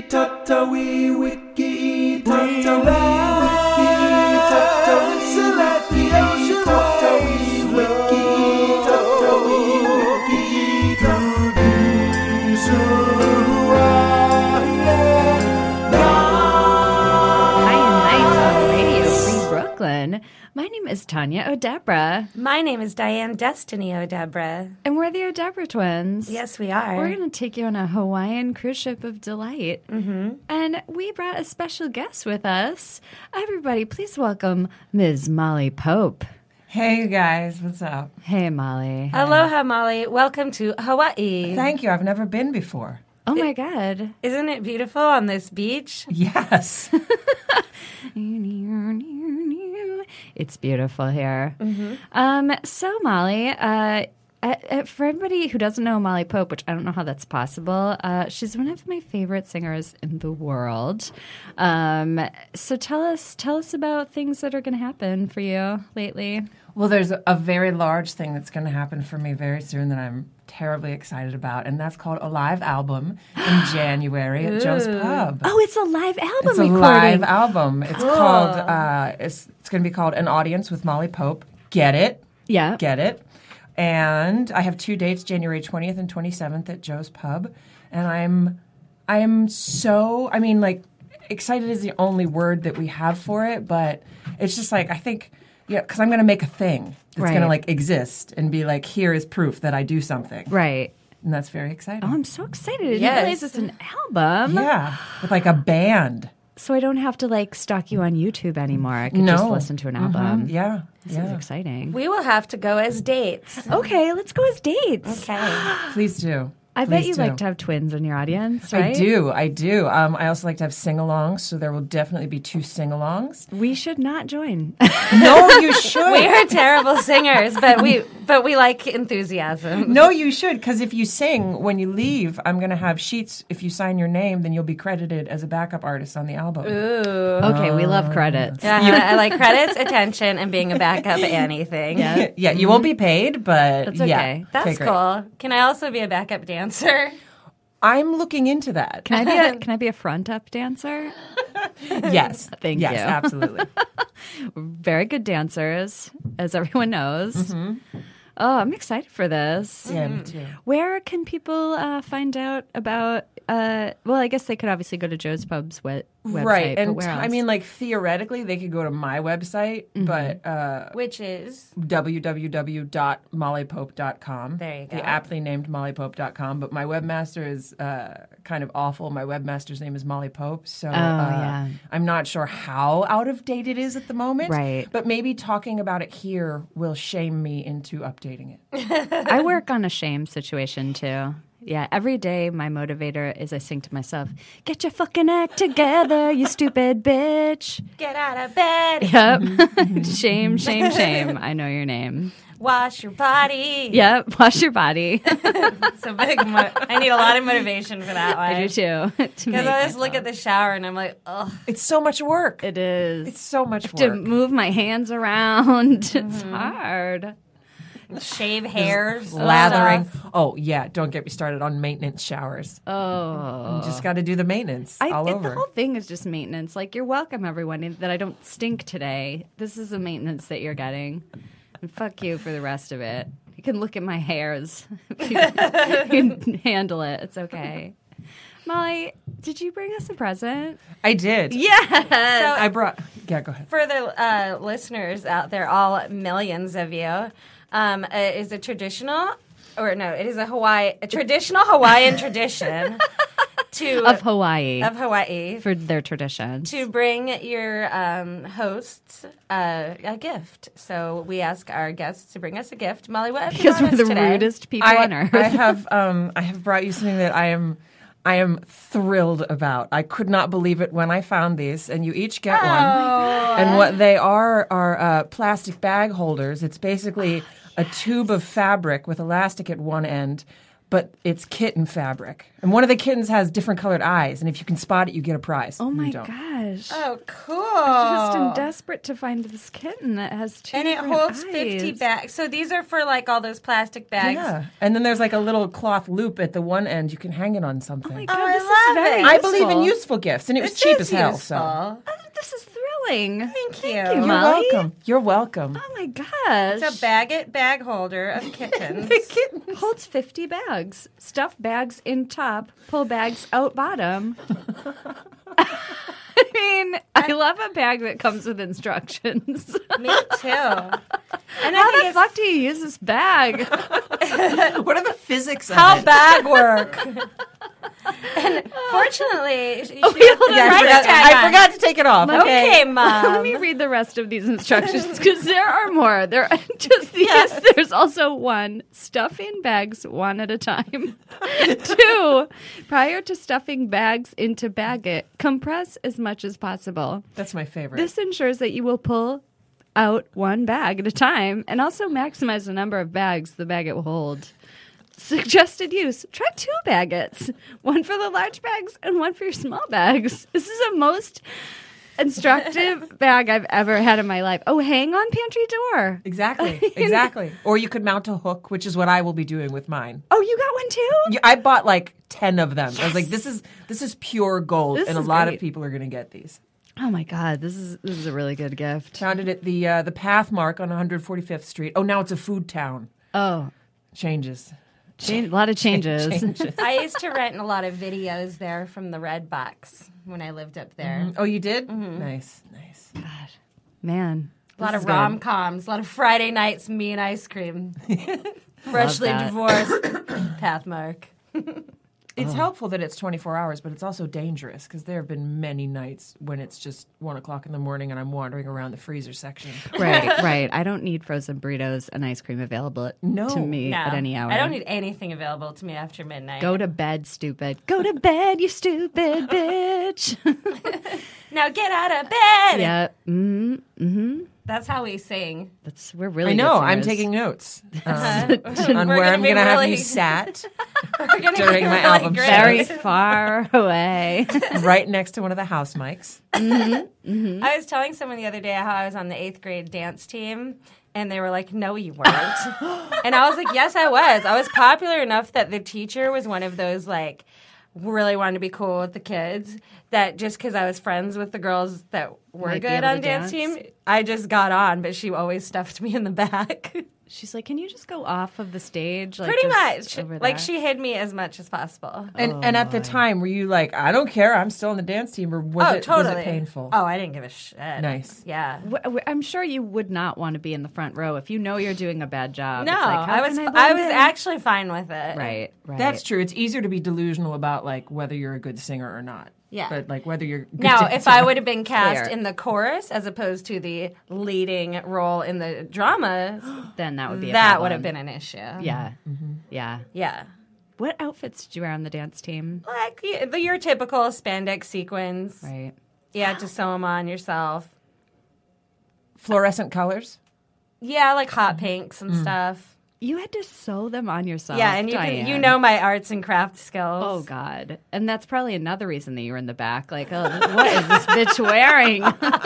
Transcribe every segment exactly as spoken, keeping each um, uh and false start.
Tatawi wiki, Tatawi wiki, Tatawi wiki, Tatawi wiki, Tatawi wiki, Tatawi Hi, Nights on Radio Free Brooklyn. My name is Tanya O'Debra. My name is Diane Destiny O'Debra. And we're the O'Debra twins. Yes, we are. We're going to take you on a Hawaiian cruise ship of delight. Mm-hmm. And we brought a special guest with us. Everybody, please welcome Miz Molly Pope. Hey, you guys. What's up? Hey, Molly. Aloha, Molly. Welcome to Hawaii. Thank you. I've never been before. Oh, my God. Isn't it beautiful on this beach? Yes. It's beautiful here. Mm-hmm. Um, so, Molly, uh, uh, uh, for everybody who doesn't know Molly Pope, which I don't know how that's possible, uh, she's one of my favorite singers in the world. Um, so tell us, tell us about things that are going to happen for you lately. Well, there's a very large thing that's going to happen for me very soon that I'm terribly excited about, and that's called a live album in January at Joe's Pub. Oh, it's a live album It's a recording. live album. It's called, uh, it's, it's going to be called An Audience with Molly Pope. Get it? Yeah. Get it? And I have two dates, January twentieth and twenty-seventh at Joe's Pub. And I'm, I'm so, I mean, like, excited is the only word that we have for it, but it's just like, I think, yeah, because I'm going to make a thing that's Right. going to, like, exist and be like, here is proof that I do something. Right. And that's very exciting. Oh, I'm so excited. I didn't Yes. realize it's an album. Yeah, with, like, a band. So I don't have to, like, stalk you on YouTube anymore. I can No. just listen to an album. Yeah, This yeah. is exciting. We will have to go as dates. Okay, let's go as dates. Okay. Please do. I bet Please you do. like to have twins in your audience, right? I do, I do. Um, I also like to have sing-alongs, so there will definitely be two sing-alongs. We should not join. No, you should. We are terrible singers, but we but we like enthusiasm. No, you should, because if you sing, when you leave, I'm going to have sheets. If you sign your name, then you'll be credited as a backup artist on the album. Okay, we love credits. Yeah, I like credits, attention, and being a backup at anything. Yeah. Yeah, you won't be paid, but That's yeah. okay. That's Okay, great. cool. Can I also be a backup dancer? I'm looking into that. Can I be a Can I be a front up dancer? Yes. Thank yes, you. absolutely. Very good dancers, as everyone knows. Oh, I'm excited for this. Yeah, me too. Where can people uh, find out about? Uh, well, I guess they could obviously go to Joe's Pub's we- website. Right, but and where t- else? I mean, like, theoretically, they could go to my website, but uh, Which is w w w dot molly pope dot com. There you go. The aptly named molly pope dot com, but my webmaster is uh, kind of awful. My webmaster's name is Molly Pope, so uh, yeah. I'm not sure how out of date it is at the moment. Right. But maybe talking about it here will shame me into updating it. I work on a shame situation too. Yeah, every day my motivator is I sing to myself, "Get your fucking act together, you stupid bitch." get out of bed, Yep. Shame, shame, shame. I know your name. wash your body. Yep. Wash your body. It's a big. Mo- I need a lot of motivation for that one. I do too. Because I just look at the shower and I'm like, oh, It's so much work. It is. It's so much to work. move my hands around. It's hard. shave hairs, Lathering. stuff. Oh, yeah. Don't get me started on maintenance showers. Oh. You just got to do the maintenance I, all it- over. The whole thing is just maintenance. Like, you're welcome, everyone, that I don't stink today. This is the maintenance that you're getting. And fuck you for the rest of it. You can look at my hairs. you, can, you can handle it. It's okay. Molly, did you bring us a present? I did. Yes. I brought. Yeah, go ahead. For the uh, listeners out there, all millions of you, um, uh, is a traditional, or no, it is a Hawaii, a traditional Hawaiian tradition to Of Hawaii. of Hawaii for their traditions. to bring your um, hosts uh, a gift. So we ask our guests to bring us a gift. Molly, what have you Because brought we're us the today? rudest people I, on earth. I have um I have brought you something that I am I am thrilled about. I could not believe it when I found these, and you each get one. And what they are are uh, plastic bag holders. It's basically a tube of fabric with elastic at one end, but it's kitten fabric. And one of the kittens has different colored eyes, and if you can spot it, you get a prize. Oh You my don't. gosh. Oh, cool. I just am desperate to find this kitten that has two And it different holds eyes. fifty bags. So these are for like all those plastic bags. Yeah. And then there's like a little cloth loop at the one end. You can hang it on something. Oh my Oh, god, I this love is very it. I useful. believe in useful gifts, and it was This cheap is as hell. useful. So Oh, this is thrilling. Thank you. you, you're Molly. welcome. You're welcome. Oh my gosh. It's a bag it bag holder of kittens. Holds fifty bags. Stuff bags in top, pull bags out bottom. I mean, I love a bag that comes with instructions. Me too. And I How think the it's fuck do you use this bag? What are the physics of how it? bag work. And fortunately, she, she hold has on, the Yeah, I, price forgot, tag I on. forgot to take it off. Okay, Let mom. me read the rest of these instructions because there are more. There are just these. Yes. There's also one, stuff in bags one at a time. Two, prior to stuffing bags into bagget, compress as much as possible. That's my favorite. This ensures that you will pull out one bag at a time and also maximize the number of bags the bagget will hold. Suggested use. Try two baguettes. One for the large bags and one for your small bags. This is the most instructive bag I've ever had in my life. Oh, hang on pantry door. Exactly. Exactly. Or you could mount a hook, which is what I will be doing with mine. Oh, you got one too? Yeah, I bought like ten of them. I was like, this is this is pure gold, This and a is lot great. of people are going to get these. Oh my god, this is this is a really good gift. Found it at the uh, the Pathmark on one hundred forty-fifth Street. Oh, now it's a food town. Oh, Changes. change, a lot of changes. Changes. I used to rent a lot of videos there from the Red Box when I lived up there. Oh, you did? Nice, nice. God, man. A lot this of is good. rom coms, a lot of Friday nights, me and ice cream. Freshly that. divorced, Pathmark. It's helpful that it's twenty-four hours, but it's also dangerous because there have been many nights when it's just one o'clock in the morning and I'm wandering around the freezer section. Right, right. I don't need frozen burritos and ice cream available No. to me No, at any hour. I don't need anything available to me after midnight. Go to bed, stupid. Go to bed, you stupid bitch. now get out of bed. yeah. Mm-hmm. Mm-hmm. That's how we sing. That's we're really. I know. good I'm singers. taking notes um, We're on where gonna I'm be going to have really- you sat We're gonna during be my really album great. very far away. right next to one of the house mics. I was telling someone the other day how I was on the eighth grade dance team, and they were like, "No, you weren't." And I was like, "Yes, I was. I was popular enough that the teacher was one of those like really wanted to be cool with the kids. That just because I was friends with the girls that were Might be good able on to dance dance. team, I just got on. But she always stuffed me in the back. She's like, "Can you just go off of the stage?" Like, Pretty just much, over like there?" she hid me as much as possible. And and at the time, were you like, I don't care, I'm still on the dance team, or was, oh, it, totally. was it painful? Oh, I didn't give a shit. Nice. Yeah. W- w- I'm sure you would not want to be in the front row if you know you're doing a bad job. No, It's like, how I was. can I, blend was in? actually fine with it. right. Right. That's true. It's easier to be delusional about like whether you're a good singer or not. Yeah. But like whether you're a good Now, dancer. if I would have been cast Clear. in the chorus as opposed to the leading role in the drama, Then that would be a that would have problem. been an issue. Yeah. Yeah. Yeah. What outfits did you wear on the dance team? Like y- the, your typical spandex sequins. Right. You had to sew them on yourself. fluorescent colors. Yeah, like hot pinks and stuff. You had to sew them on yourself. Yeah, and you can, Diane. you know my arts and craft skills. Oh God! And that's probably another reason that you were in the back. Like, oh, what is this bitch wearing?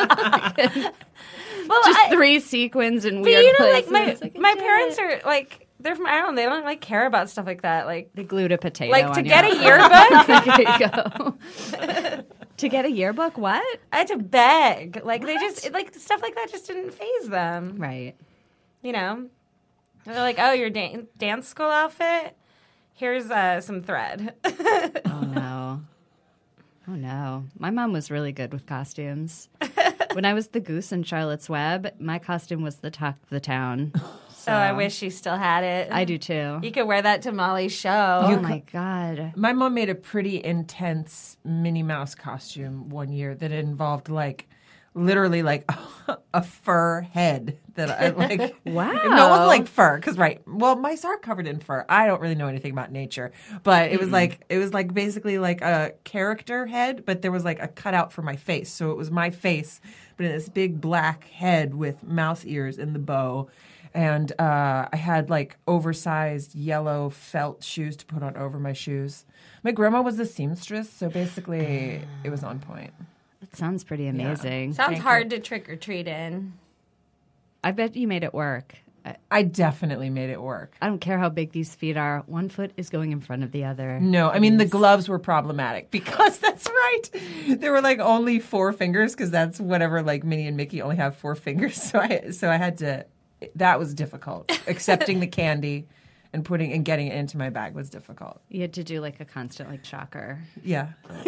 well, Just I, three sequins and but weird you know, places. like my It's like, I my did parents it. are like they're from Ireland. They don't like care about stuff like that. Like They glued a potato. like on to your get a outfit. yearbook. There you go. To get a yearbook, what? I had to beg. Like they just like stuff like that just didn't phase them. Right. You know, they're like, "Oh, your dan- dance school outfit. Here's uh, some thread." Oh no. Oh no. My mom was really good with costumes. When I was the goose in Charlotte's Web, my costume was the talk of the town. So I wish she still had it. I do too. You could wear that to Molly's show. Oh my God. My mom made a pretty intense Minnie Mouse costume one year that involved like literally like a fur head that I like. Wow. No, it wasn't like fur because right. Well, mice are covered in fur. I don't really know anything about nature, but it was like it was like basically like a character head, but there was like a cutout for my face. So it was my face, but in this big black head with mouse ears and the bow. And uh, I had like oversized yellow felt shoes to put on over my shoes. My grandma was a seamstress, so basically it was on point. That sounds pretty amazing. Sounds Thank hard to trick or treat in. I bet you made it work. I, I definitely made it work. I don't care how big these feet are. One foot is going in front of the other. No, I mean, the gloves were problematic because that's right. There were like only four fingers because that's whatever, like Minnie and Mickey only have four fingers. So I, so I had to, that was difficult. Accepting the candy and putting and getting it into my bag was difficult. You had to do like a constant like shocker. Yeah.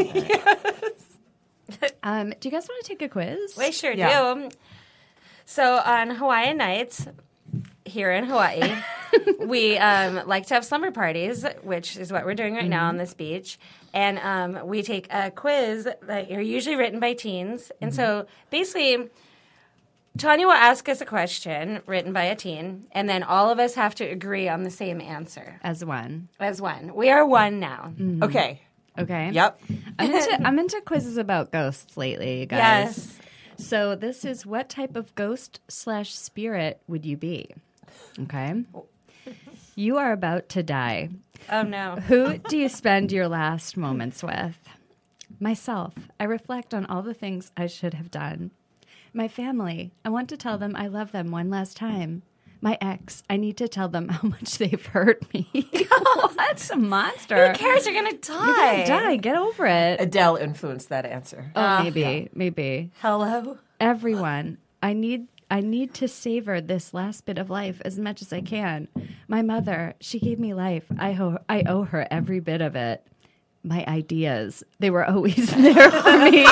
Um, do you guys want to take a quiz? We sure Yeah. do. So on Hawaiian nights here in Hawaii, we um, like to have slumber parties, which is what we're doing right now on this beach. And um, we take a quiz that are usually written by teens. And so basically, Tanya will ask us a question written by a teen, and then all of us have to agree on the same answer As one. as one. We are one now. Okay. Okay. Yep. I'm into I'm into quizzes about ghosts lately, you guys. Yes. So this is what type of ghost slash spirit would you be? Okay. You are about to die. Oh, no. Who do you spend your last moments with? Myself. I reflect on all the things I should have done. My family. I want to tell them I love them one last time. My ex. I need to tell them how much they've hurt me. What a monster. Who cares? You're going to You're gonna die. die. Get over it. Adele influenced that answer. Oh, maybe. Maybe. Hello? Everyone. I need I need to savor this last bit of life as much as I can. My mother, she gave me life. I owe, I owe her every bit of it. My ideas, they were always there for me.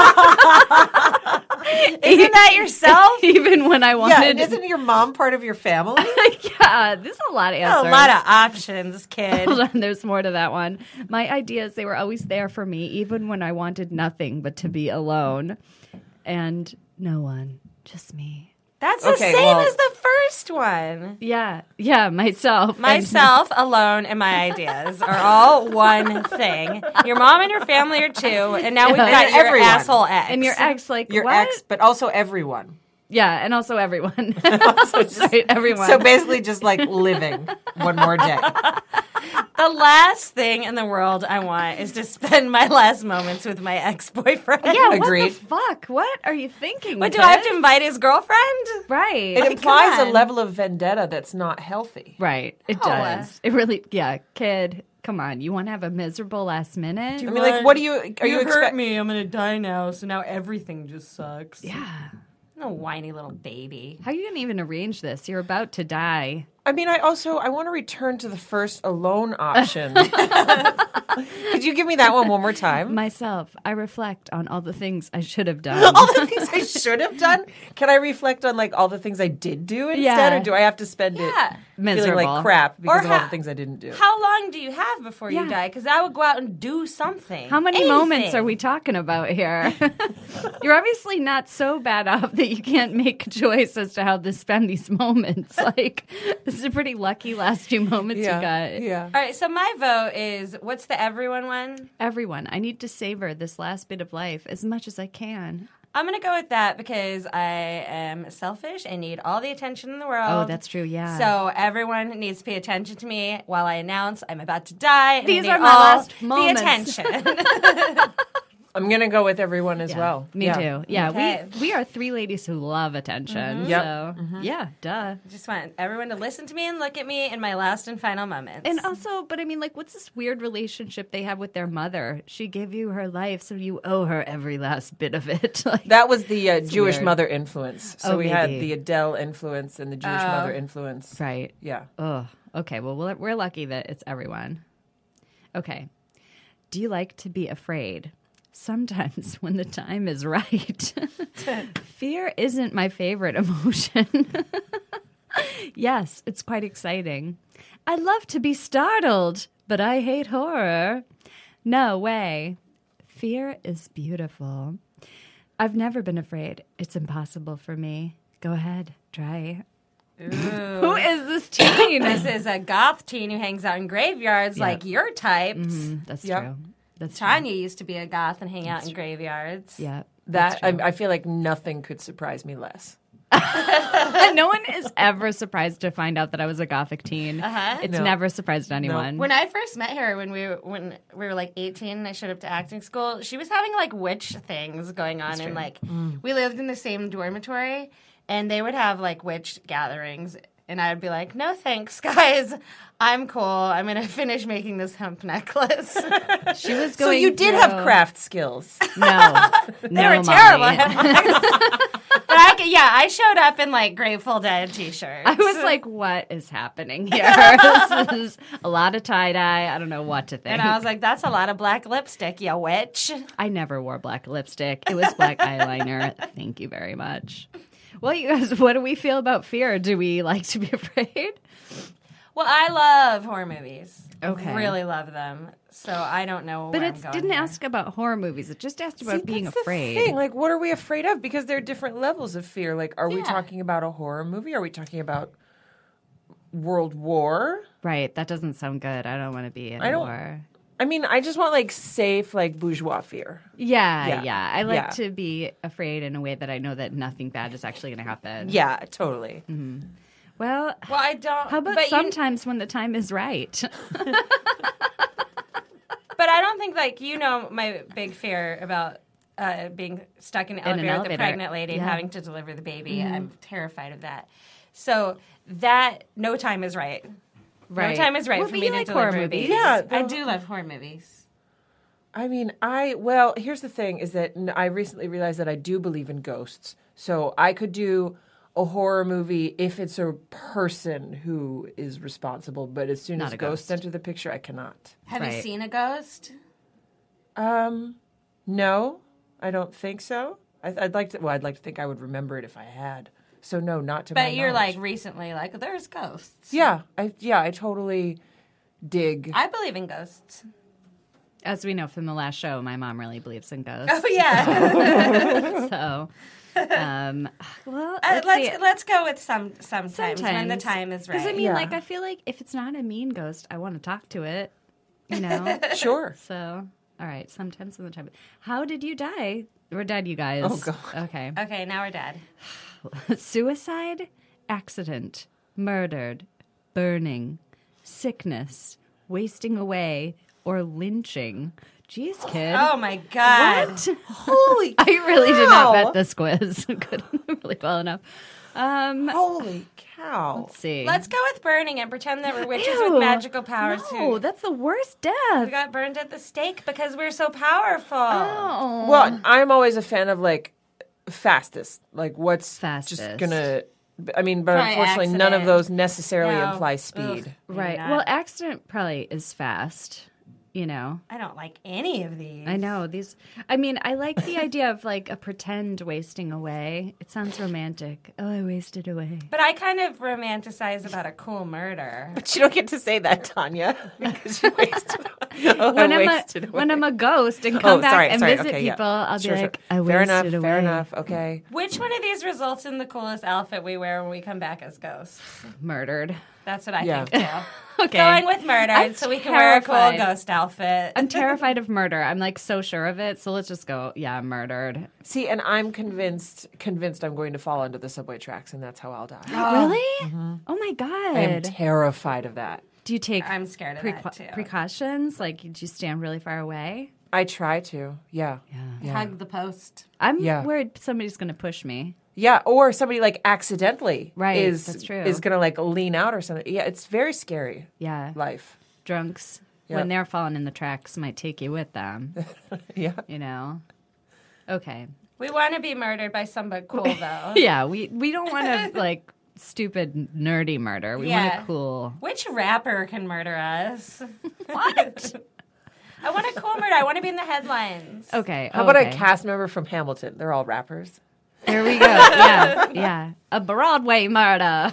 Isn't that yourself? Even when I Yeah, wanted. and isn't your mom part of your family? Yeah, there's a lot of answers. A lot of options, kid. Hold on, there's more to that one. My ideas, they were always there for me, even when I wanted nothing but to be alone. And no one, just me. That's the Okay, same well- as the first one. Yeah, yeah, myself. Myself alone and my ideas are all one thing. Your mom and your family are two, and now we've Yeah. got And your everyone. asshole ex. And your ex, like, Your what? ex, but also everyone. Yeah, and also everyone. That's right, everyone. So basically just like living one more day. The last thing in the world I want is to spend my last moments with my ex-boyfriend. yeah, Agreed. what the fuck? What are you thinking? What, do kid? I have to invite his girlfriend? Right. It implies a on. level of vendetta that's not healthy. right. It Oh, does. It really, yeah, kid, come on. You want to have a miserable last minute? I mean, like, what do you, are you, expect? me. I'm going to die now, so now everything just sucks. Yeah. No whiny little baby. How are you going to even arrange this? You're about to die. I mean, I also, I want to return to the first alone option. Could you give me that one one more time? Myself, I reflect on all the things I should have done. All the things I should have done? Can I reflect on like all the things I did do instead, Yeah. or do I have to spend Yeah. it feeling Miserable. like crap because Or of all ha- the things I didn't do? How long do you have before Yeah. you die? Because I would go out and do something. How many Anything. moments are we talking about here? You're obviously not so bad off that you can't make a choice as to how to spend these moments. Like, this is a pretty lucky last few moments you got. yeah. All right, so my vote is what's the everyone one? Everyone, I need to savor this last bit of life as much as I can. I'm going to go with that because I am selfish and need all the attention in the world. Oh, that's true, yeah. So everyone needs to pay attention to me while I announce I'm about to die. And I These need are my all last the moments. attention. I'm going to go with everyone as Yeah, well. Me Yeah. too. Yeah, Okay. we we are three ladies who love attention. Yep. So, yeah, duh. Just want everyone to listen to me and look at me in my last and final moments. And also, but I mean, like, what's this weird relationship they have with their mother? She gave you her life, so you owe her every last bit of it. Like, That was the uh, Jewish weird. mother influence. So Oh, we had maybe. the Adele influence and the Jewish Oh. mother influence. right. Yeah. Oh, okay. Well, we're, we're lucky that it's everyone. Okay. Do you like to be afraid? Sometimes when the time is right. Fear isn't my favorite emotion. Yes, it's quite exciting. I love to be startled, but I hate horror. No way. Fear is beautiful. I've never been afraid. It's impossible for me. Go ahead, try. Who is this teen? this is a goth teen who hangs out in graveyards Yeah. like your types. Mm, that's Yep. true. That's true. Tanya used to be a goth and hang out in graveyards. Yeah. That that's true. I, I feel like nothing could surprise me less. No one is ever surprised to find out that I was a gothic teen. Uh-huh. It's No. never surprised anyone. When I first met her, when we were when we were like eighteen, and I showed up to acting school, she was having like witch things going on, and like we lived in the same dormitory, and they would have like witch gatherings, and I'd be like, "No thanks, guys, I'm cool. I'm gonna finish making this hemp necklace." She was So going you did through- have craft skills. No, They no, were Molly. terrible. But I, c- yeah, I showed up in like Grateful Dead t-shirts. I was like, what is happening here? This is a lot of tie-dye. I don't know what to think. and I was like, "That's a lot of black lipstick, you witch." I never wore black lipstick. It was black eyeliner. Thank you very much. Well, you guys, what do we feel about fear? Do we like to be afraid? Well, I love horror movies. Okay. I really love them. So I don't know But where it I'm going didn't here. ask about horror movies. It just asked about See, being that's the afraid. thing. Like, what are we afraid of? Because there are different levels of fear. Like, are we Yeah. talking about a horror movie? Are we talking about World War? Right. That doesn't sound good. I don't want to be in I don't- war. I mean, I just want like safe, like bourgeois fear. Yeah, Yeah. yeah, I like Yeah. to be afraid in a way that I know that nothing bad is actually going to happen. Yeah, totally. Well, Well, I don't. how about but you- sometimes when the time is right? But I don't think like you know my big fear about uh, being stuck in an In an elevator with elevator. the pregnant lady and Yeah. having to deliver the baby. I'm terrified of that. So that no time is right. Right. No time is right Well, for but me you to like deliver horror a baby. movies. Yeah, I the- do love horror movies. I mean, I well, here's the thing: is that n- I recently realized that I do believe in ghosts. So I could do a horror movie if it's a person who is responsible. But as soon Not as a ghosts ghost. enter the picture, I cannot. Have you Right. seen a ghost? Um, no, I don't think so. I, I'd like to. Well, I'd like to think I would remember it if I had. So no, not to. my But you're knowledge. like recently like there's ghosts. yeah, I yeah, I totally dig. I believe in ghosts. As we know from the last show, my mom really believes in ghosts. Oh yeah. So, um, well, Uh, let's, let's see. let's go with some sometimes, when the Sometimes. time is right. Because I mean, Yeah. like, I feel like if it's not a mean ghost, I want to talk to it. You know. Sure. So, all right. Sometimes when the time. How did you die? We're dead, you guys. Oh, God. Okay. Okay, now we're dead. Suicide, accident, murdered, burning, sickness, wasting away, or lynching. Jeez, kid. Oh my god. What? Holy, I really did not cow. vet this quiz. Couldn't really well enough. Um, holy cow! let's see. Let's go with burning and pretend that we're witches Ew. with magical powers. No, who that's the worst death. we got burned at the stake because we're so powerful. Oh. Well, I'm always a fan of like fastest. Like what's Fastest. just gonna. I mean, but Probably unfortunately, none of accident. those necessarily No. imply Ugh. speed. Maybe right. not. Well, accident probably is fast. You know. I don't like any of these. I know these. I mean, I like the idea of like a pretend wasting away. It sounds romantic. Oh, I wasted away. But I kind of romanticize about a cool murder. But you don't get to say that, Tanya, because you wasted. Oh, When I I'm, wasted a, away. when I'm a ghost and come oh, back sorry, and sorry. visit okay, yeah. people, I'll Sure, be sure. like, I wasted fair enough. away. Fair enough. Okay. Which one of these results in the coolest outfit we wear when we come back as ghosts? Murdered. That's what I Yeah. think too. Okay. Going with murder I'm so we can wear a cool terrified. ghost outfit. I'm terrified of murder. I'm like so sure of it. So let's just go. Yeah, murdered. See, and I'm convinced convinced I'm going to fall under the subway tracks, and that's how I'll die. Really? Oh my god. I am terrified of that. Do you take I'm scared of that, too. precautions? Like, do you stand really far away? I try to. Yeah. Yeah. Hug the post. I'm Yeah. worried somebody's going to push me. Yeah, or somebody like accidentally Right, is that's true. is gonna like lean out or something. Yeah, it's very scary. Yeah. Life. Drunks, Yeah. when they're falling in the tracks, might take you with them. Yeah. You know? Okay. We want to be murdered by somebody cool, though. Yeah, we, we don't want to, like, stupid, nerdy murder. We want Yeah. a cool. Which rapper can murder us? What? I want a cool murder. I want to be in the headlines. Okay. How about okay. a cast member from Hamilton? They're all rappers. There we go. Yeah. Yeah. A Broadway murder.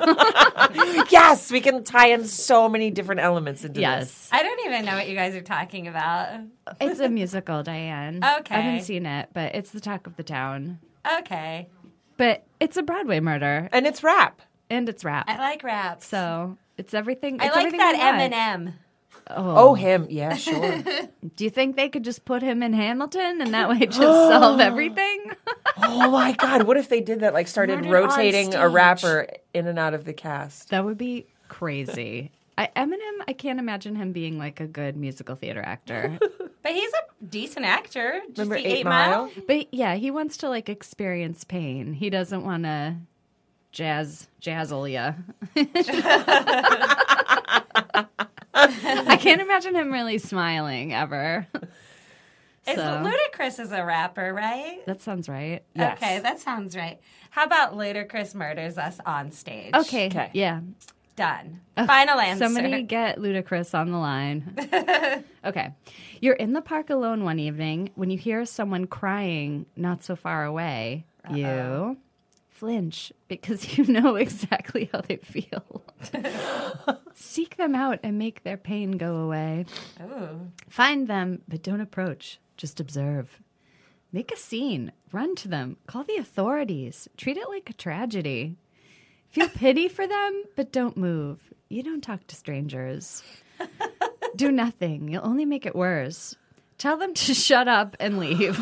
Yes, we can tie in so many different elements into this. Yes. I don't even know what you guys are talking about. It's a musical, Diane. Okay. I haven't seen it, but it's the talk of the town. Okay. But it's a Broadway murder, And it's rap. and it's rap. I like rap. So it's everything. I It's like everything that we want. Eminem. Oh, him. Yeah, sure. Do you think they could just put him in Hamilton and that way just solve everything? Oh my God! What if they did that? Like started Murdered on rotating a stage. rapper in and out of the cast. Like started Murdered on rotating a stage. rapper in and out of the cast. That would be crazy. I, Eminem, I can't imagine him being like a good musical theater actor. But he's a decent actor. Did you Remember see Eight Eight Mile? Mile? But yeah, he wants to like experience pain. He doesn't want to jazz jazzle ya. I can't imagine him really smiling ever. Is So, Ludacris is a rapper, right? that sounds right. Yes. Okay, that sounds right. How about Ludacris murders us on stage? Okay. Okay. Yeah. Done. Final answer. Somebody get Ludacris on the line. Okay. You're in the park alone one evening when you hear someone crying not so far away. Uh-oh. You flinch because you know exactly how they feel. Seek them out and make their pain go away. Ooh. Find them, but don't approach. Just observe. Make a scene. Run to them. Call the authorities. Treat it like a tragedy. Feel pity for them, but don't move. You don't talk to strangers. Do nothing. You'll only make it worse. Tell them to shut up and leave.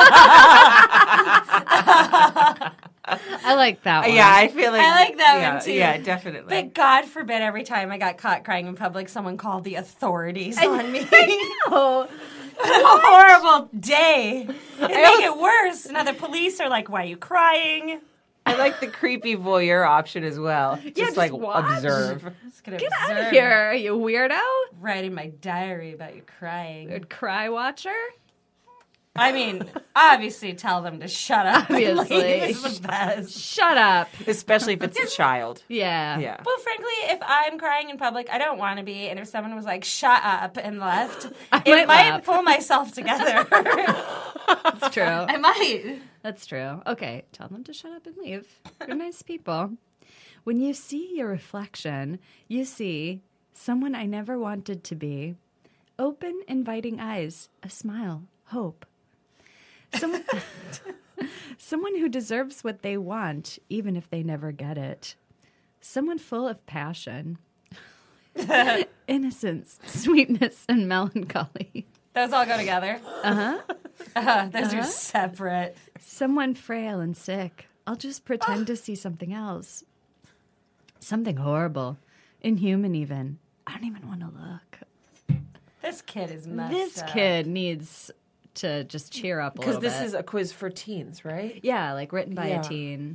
I like that one. Yeah, I feel like I like that yeah, one too. Yeah, definitely. But God forbid every time I got caught crying in public, someone called the authorities on me. Oh, What a horrible day. It make it worse. And other police are like, why are you crying? I like the creepy voyeur option as well. Just, just like watch. observe. Just gonna get out observe. of here, you weirdo. Writing my diary about you crying. Good cry watcher. I mean, obviously tell them to shut up. Obviously. It's the best. Shut up. Especially if it's a child. Yeah. Yeah. Well, frankly, if I'm crying in public, I don't want to be. And if someone was like, shut up and left, I it might might laugh. pull myself together. That's true. I might. That's true. Okay, tell them to shut up and leave. You're nice people. When you see your reflection, you see someone I never wanted to be. Open, inviting eyes, a smile, hope. Someone, someone who deserves what they want, even if they never get it. Someone full of passion, innocence, sweetness, and melancholy. Those all go together. Uh-huh. Uh, those Uh-huh. are separate. Someone frail and sick. I'll just pretend to see something else. Something horrible. Inhuman, even. I don't even want to look. This kid is messed This up. kid needs to just cheer up a Because little this bit. is a quiz for teens, right? Yeah, like written by Yeah. a teen.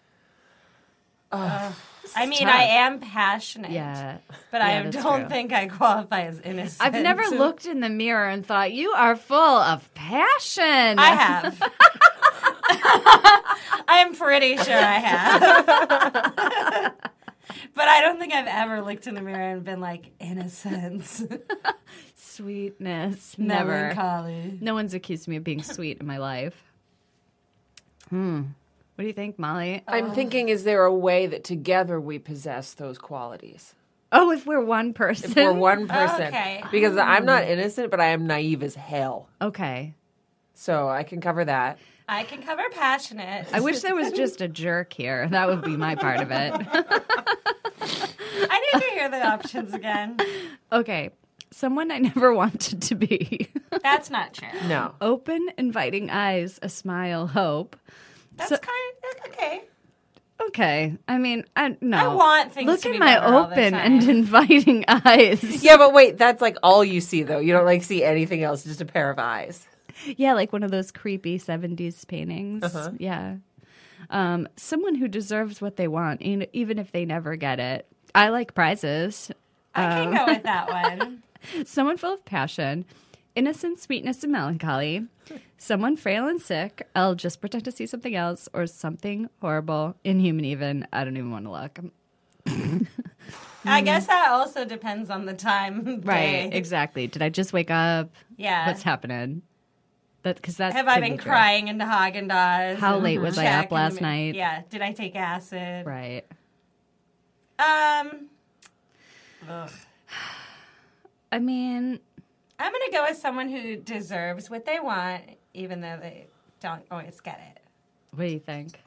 I mean, tough. I am passionate. Yeah. But Yeah, I that's don't true. think I qualify as innocent. I've never looked in the mirror and thought, you are full of passion. I have. I am pretty sure I have. But I don't think I've ever looked in the mirror and been like, innocence. Sweetness. Never. Melancholy. No one's accused me of being sweet in my life. Hmm. What do you think, Molly? I'm thinking, is there a way that together we possess those qualities? Oh, if we're one person. If we're one person. Okay. Because I'm not innocent, but I am naive as hell. Okay. So I can cover that. I can cover passionate. I wish there was just a jerk here. That would be my part of it. I need to hear the options again. Okay. Someone I never wanted to be. That's not true. No. Open, inviting eyes, a smile, hope. That's So- kind of okay. Okay. I mean, I no. I want things Look to at be my better all the open time. and inviting eyes. Yeah, but wait, that's like all you see, though. You don't like see anything else, just a pair of eyes. Yeah, like one of those creepy seventies paintings. Uh-huh. Yeah. Um, someone who deserves what they want, e- even if they never get it. I like prizes. I can Um, go with that one. Someone full of passion, innocent sweetness and melancholy. Someone frail and sick. I'll just pretend to see something else, or something horrible, inhuman even. I don't even want to look. I guess that also depends on the time. Right, day. exactly. Did I just wake up? Yeah. What's happening? That because that Have I could been be true. crying into Haagen Dazs? How late was I up last night? Yeah. Did I take acid? Right. Um. Ugh. I mean, I'm gonna go with someone who deserves what they want, even though they don't always get it. what do you think?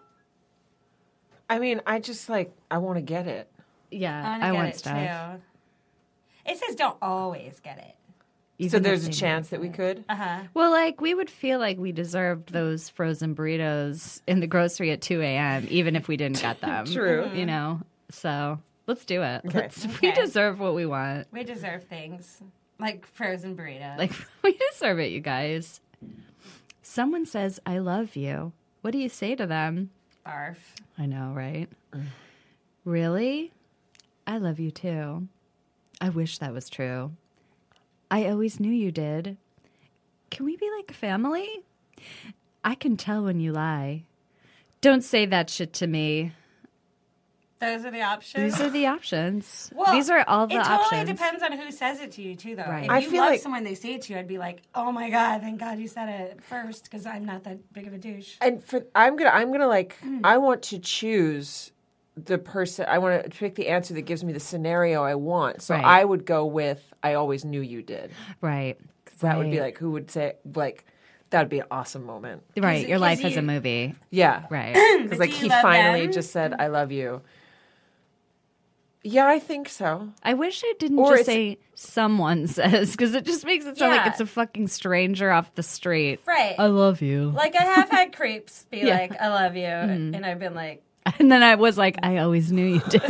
I mean, I just like, I want to get it. Yeah, I want to I get want it stuff. too. It says don't always get it. Even So if there's they a didn't chance that we say it. could. Uh-huh. Well, like we would feel like we deserved those frozen burritos in the grocery at two a.m. even if we didn't get them. True. You know, so let's do it. Okay. Let's, We Okay. deserve what we want. We deserve things like frozen burritos. Like we deserve it, you guys. Someone says, "I love you." What do you say to them? barf. I know, right? Really? I love you too. I wish that was true. I always knew you did. Can we be like a family? I can tell when you lie. Don't say that shit to me. Those are the options. These are the options. Well, These are all the it totally options. depends on who says it to you, too, though. Right. If I you feel love like- someone, they say it to you, I'd be like, oh my God, thank God you said it first, because I'm not that big of a douche. And for I'm gonna I'm gonna like I want to choose the person. I want to pick the answer that gives me the scenario I want. So Right. I would go with I always knew you did. Right. 'Cause that would be Right. like who would say like that would be an awesome moment. Right. Your 'cause life is you- a movie. Yeah. Right. Because But like do you he love finally them? just said I love you. Yeah, I think so. I wish I didn't Or just it's- say someone says, because it just makes it sound Yeah. like it's a fucking stranger off the street. Right. I love you. Like, I have had creeps be Yeah. like, I love you. And I've been like, And then I was like, I always knew you did. no,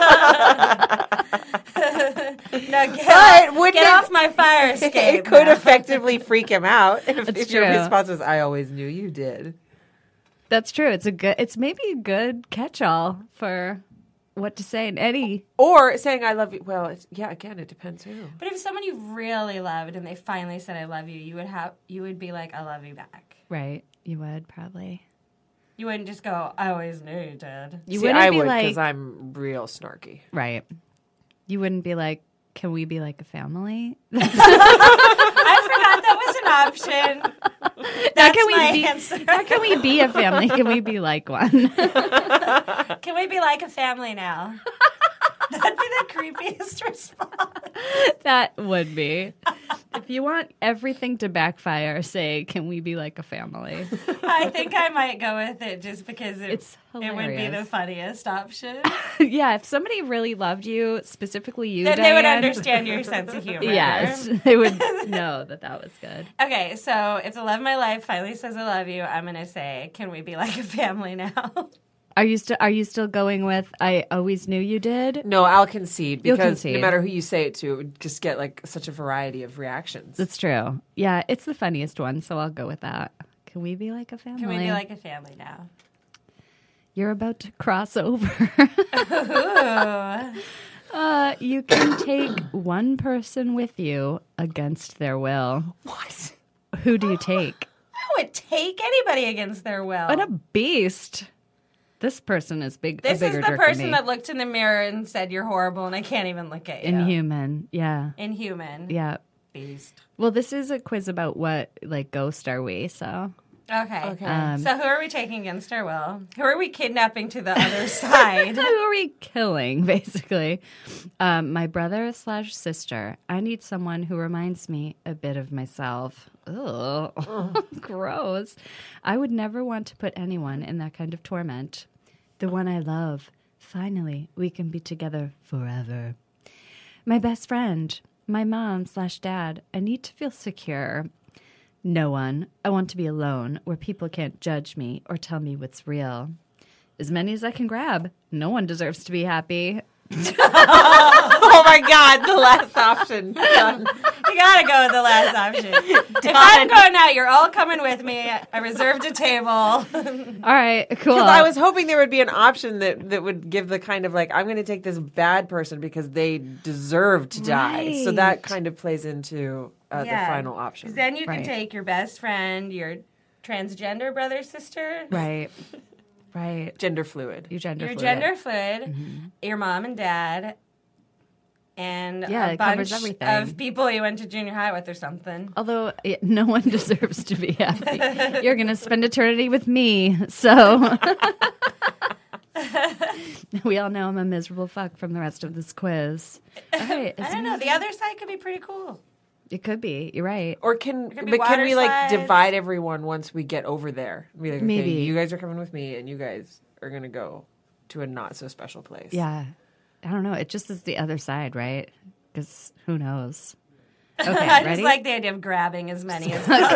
get, off, wouldn't get it- off my fire escape. It could now. effectively freak him out if, That's if your true. response was I always knew you did. That's true. It's a good. It's maybe a good catch-all for what to say in any. Or saying I love you. Well, it's, yeah, again, it depends who. But if someone you really loved and they finally said I love you, you would have you would be like, I love you back. Right. You would probably. You wouldn't just go, I always knew you did. You See, wouldn't I be would like. because I'm real snarky. Right. You wouldn't be like, can we be like a family? I forgot that was an option. How That's can we my be? answer. How can we be a family? Can we be like one? Can we be like a family now? That'd be the creepiest response. That would be. If you want everything to backfire, say, can we be like a family? I think I might go with it just because it, It's it would be the hilarious. funniest option. Yeah, if somebody really loved you, specifically you, Then they would Diane, understand your sense of humor. Yes, they would know that that was good. Okay, so if the love of my life finally says I love you, I'm gonna say, can we be like a family now? Are you still? Are you still going with? I always knew you did. No, I'll concede You'll because concede. no matter who you say it to, it would just get like such a variety of reactions. That's true. Yeah, it's the funniest one, so I'll go with that. Can we be like a family? Can we be like a family now? You're about to cross over. Ooh. uh, you can take one person with you against their will. What? Who do you take? I would take anybody against their will. What a beast! This person is big. This a is bigger the jerk than person me. that looked in the mirror and said, you're horrible and I can't even look at you. Inhuman. Yeah. Inhuman. Yeah. Beast. Well, this is a quiz about what like ghost are we? So Okay. Okay. Um, So who are we taking against our will? Who are we kidnapping to the other side? who are we killing? Basically, um, my brother slash sister. I need someone who reminds me a bit of myself. Ugh, gross. I would never want to put anyone in that kind of torment. The one I love. Finally, we can be together forever. My best friend. My mom slash dad. I need to feel secure. No one. I want to be alone, where people can't judge me or tell me what's real. As many as I can grab. No one deserves to be happy. Oh my God, the last option. Done. You gotta go with the last option. If I'm going out, you're all coming with me. I reserved a table. All right, cool. Because I was hoping there would be an option that, that would give the kind of like, I'm going to take this bad person because they deserve to die. So that Right. kind of plays into uh, Yeah. the final option. 'Cause then you can Right. take your best friend, your transgender brother, sister, Right. Right. Gender fluid. You gender your fluid. gender fluid, your mom and dad, and Yeah, a it covers bunch everything. of people you went to junior high with or something. Although it, no one deserves to be happy. You're going to spend eternity with me. So we all know I'm a miserable fuck from the rest of this quiz. All right. I don't know. The other side could be pretty cool. It could be. You're right. Or can, could be but can water we like slides. divide everyone once we get over there? Be like, okay, Maybe. you guys are coming with me and you guys are going to go to a not so special place. Yeah. I don't know. It just is the other side, right? Because who knows? Okay, I ready? just like the idea of grabbing as many as Come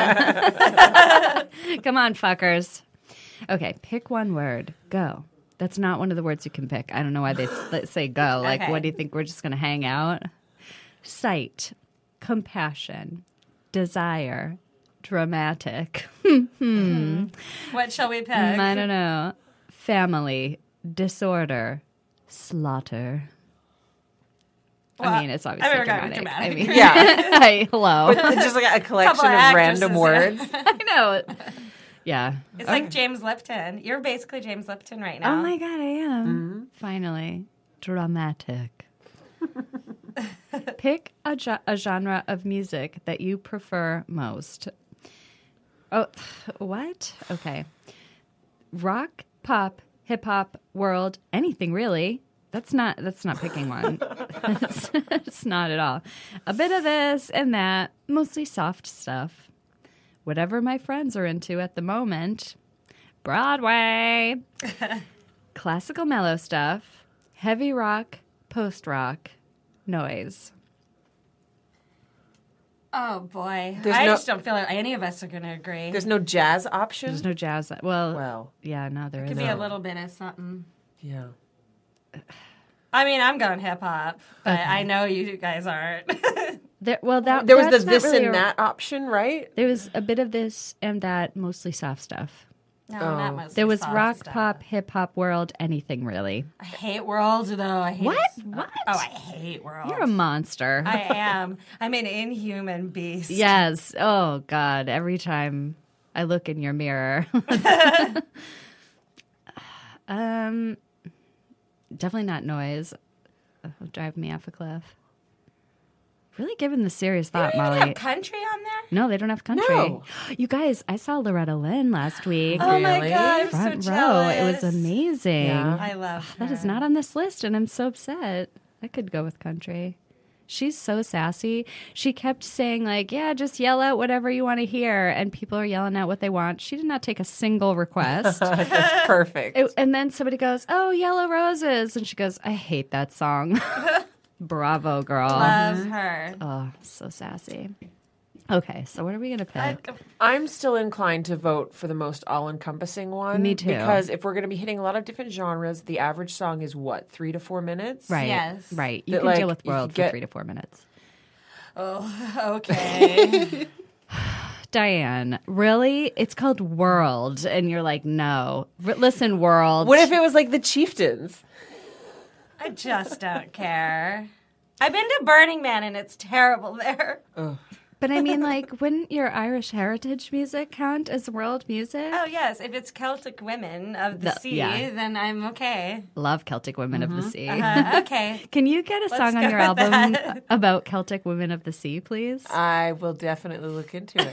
on. Come on, fuckers. Okay, pick one word. Go. That's not one of the words you can pick. I don't know why they s- say go. Like, Okay. what do you think? We're just going to hang out? Sight, compassion, desire, dramatic. What shall we pick? I don't know. Family, disorder, slaughter. Well, I mean, it's obviously I mean, we're going dramatic. with dramatic. I mean, Yeah. Hi, hello. It's just like a collection Couple of of random actresses, words. I know. Yeah. It's like James Lipton. You're basically James Lipton right now. Oh my God, I am. Finally. Dramatic. Pick a, ge- a genre of music that you prefer most. Oh, what? Okay. Rock, pop, hip hop, world, anything really. That's not that's not picking one. It's, it's not at all. A bit of this and that, mostly soft stuff. Whatever my friends are into at the moment. Broadway. Classical mellow stuff. Heavy rock, post rock, noise. Oh boy, There's I no- just don't feel like any of us are going to agree. There's no jazz option. There's no jazz. Well, Well, yeah, no, there Could isn't. be a little bit of something. yeah. I mean, I'm going hip hop, but I know you guys aren't. There, well, that There was the that's not this really and a- that option, right? There was a bit of this and that, mostly soft stuff. no, Oh. not mostly There was soft rock, stuff. pop, hip hop, world, anything really. I hate World, though. I hate What? it. What? Oh, I hate World. You're a monster. I am. I'm an inhuman beast. Yes. Oh God. Every time I look in your mirror. um, definitely not noise. It'll drive me off a cliff. Really giving the serious They thought, don't even Molly. have country on there? No, they don't have country. No. You guys, I saw Loretta Lynn last week. Oh my Really? god, I'm Front so row. jealous. It was amazing. Yeah. I love her. That is not on this list, and I'm so upset. I could go with country. She's so sassy. She kept saying, like, yeah, just yell out whatever you want to hear, and people are yelling out what they want. She did not take a single request. That's perfect. It- and then somebody goes, oh, Yellow Roses. And she goes, I hate that song. Bravo, girl. Love her. Oh, so sassy. Okay, so what are we going to I, pick? I'm still inclined to vote for the most all-encompassing one. Me too. Because if we're going to be hitting a lot of different genres, the average song is what, three to four minutes? Right. Yes. Right. You That, can like, deal with you world could for get- three to four minutes. oh, okay. Diane, really? It's called World. And you're like, no. R- listen, World. What if it was like the Chieftains? I just don't care. I've been to Burning Man and it's terrible there. But I mean, like, wouldn't your Irish heritage music count as world music? Oh yes, if it's Celtic women of the, The- sea, yeah. then I'm okay. Love Celtic Women of the Sea. Uh, okay. Can you get a Let's song on go your with album that. about Celtic Women of the Sea, please? I will definitely look into it.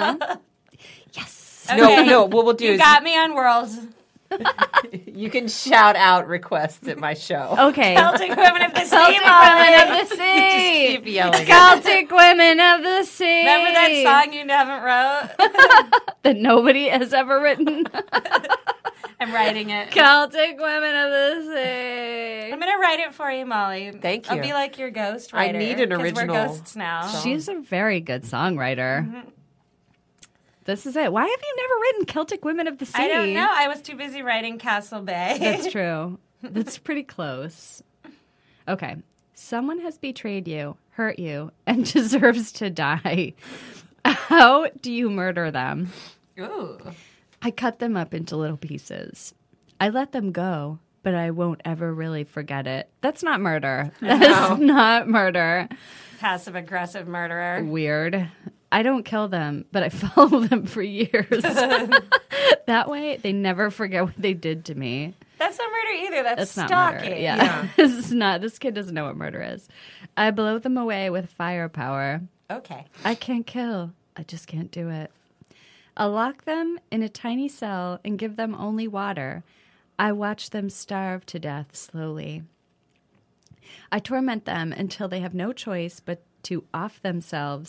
Yes. No, Okay. no, what we'll do You is got me on World. you can shout out requests at my show. Okay. Celtic women of the sea, Celtic Molly. Women of the Sea. Keep yelling. Celtic Women of the Sea. Remember that song you haven't wrote? that nobody has ever written? I'm writing it. Celtic Women of the Sea. I'm gonna write it for you, Molly. Thank I'll you. be like your ghost I writer. need an 'cause original We're ghosts now. song. She's a very good songwriter. Mm-hmm. This is it. Why have you never written Celtic Women of the Sea? I don't know. I was too busy writing Castle Bay. That's true. That's pretty close. Okay. Someone has betrayed you, hurt you, and deserves to die. How do you murder them? Ooh. I cut them up into little pieces. I let them go, but I won't ever really forget it. That's not murder. That's not murder. Passive aggressive murderer. Weird. I don't kill them, but I follow them for years. That way, they never forget what they did to me. That's not murder either. That's, That's not stalking. murder. Yeah. this is not. This kid doesn't know what murder is. I blow them away with firepower. Okay. I can't kill. I just can't do it. I'll lock them in a tiny cell and give them only water. I watch them starve to death slowly. I torment them until they have no choice but to off themselves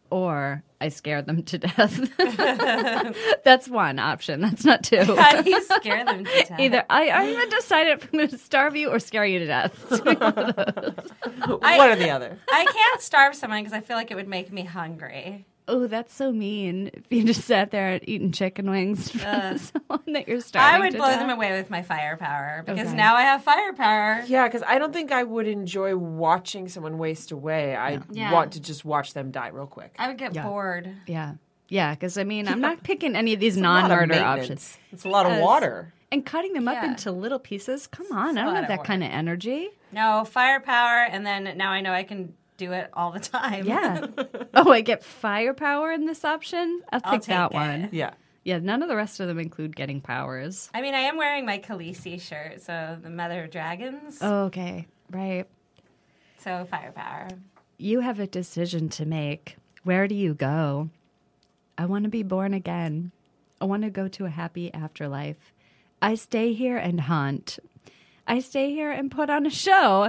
or I scare them to death. That's one option. That's not two. How do you scare them to death? Either I, I haven't decided if I'm going to starve you or scare you to death. One or the other. I can't starve someone because I feel like it would make me hungry. Oh, that's so mean. If you just sat there eating chicken wings from someone that you're starving I would to blow death. them away with my firepower because Okay. now I have firepower. Yeah, because I don't think I would enjoy watching someone waste away. I Yeah. want to just watch them die real quick. I would get Yeah. bored. Yeah. Yeah, because I mean, I'm not picking any of these A lot of non-murder maintenance. options. It's a lot of Yes. water. And cutting them up Yeah. into little pieces. Come on, I a don't lot have of that work. kind of energy. No, firepower, and then now I know I can do it all the time. Yeah. Oh, I get firepower in this option? I'll take, I'll take that it. one. Yeah. Yeah, none of the rest of them include getting powers. I mean, I am wearing my Khaleesi shirt, so the Mother of Dragons. Oh, okay. Right. So firepower. You have a decision to make. Where do you go? I want to be born again. I want to go to a happy afterlife. I stay here and hunt. I stay here and put on a show.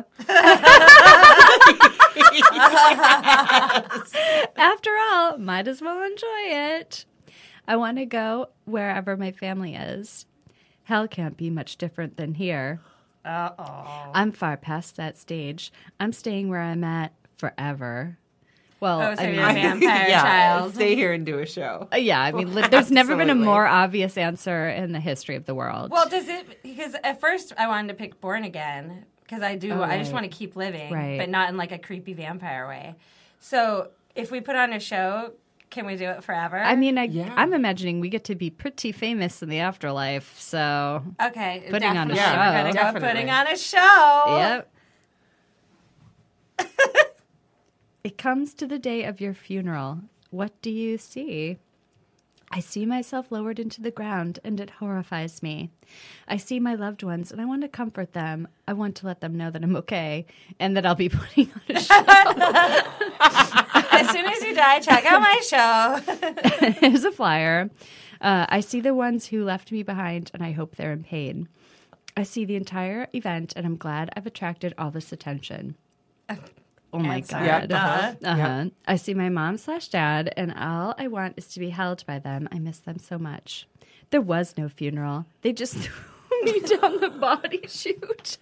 After all, might as well enjoy it. I want to go wherever my family is. Hell can't be much different than here. Uh-oh. I'm far past that stage. I'm staying where I'm at forever. Well, Oh, so I you're mean, a vampire yeah, child. stay here and do a show. Uh, yeah, I mean, li- there's never been a Absolutely. more obvious answer in the history of the world. Well, does it? Because at first I wanted to pick Born Again because I do. Oh, I just right. want to keep living, Right. but not in like a creepy vampire way. So if we put on a show, can we do it forever? I mean, I, Yeah. I'm imagining we get to be pretty famous in the afterlife. So, okay, putting on a definitely. show. We're gonna go Definitely. putting on a show. yep. It comes to the day of your funeral. What do you see? I see myself lowered into the ground, and it horrifies me. I see my loved ones, and I want to comfort them. I want to let them know that I'm okay, and that I'll be putting on a show. As soon as you die, check out my show. Here's a flyer. Uh, I see the ones who left me behind, and I hope they're in pain. I see the entire event, and I'm glad I've attracted all this attention. Oh my Answer. god! Yeah, uh-huh. Uh-huh. I see my mom slash dad, and all I want is to be held by them. I miss them so much. There was no funeral. They just threw me down the body chute.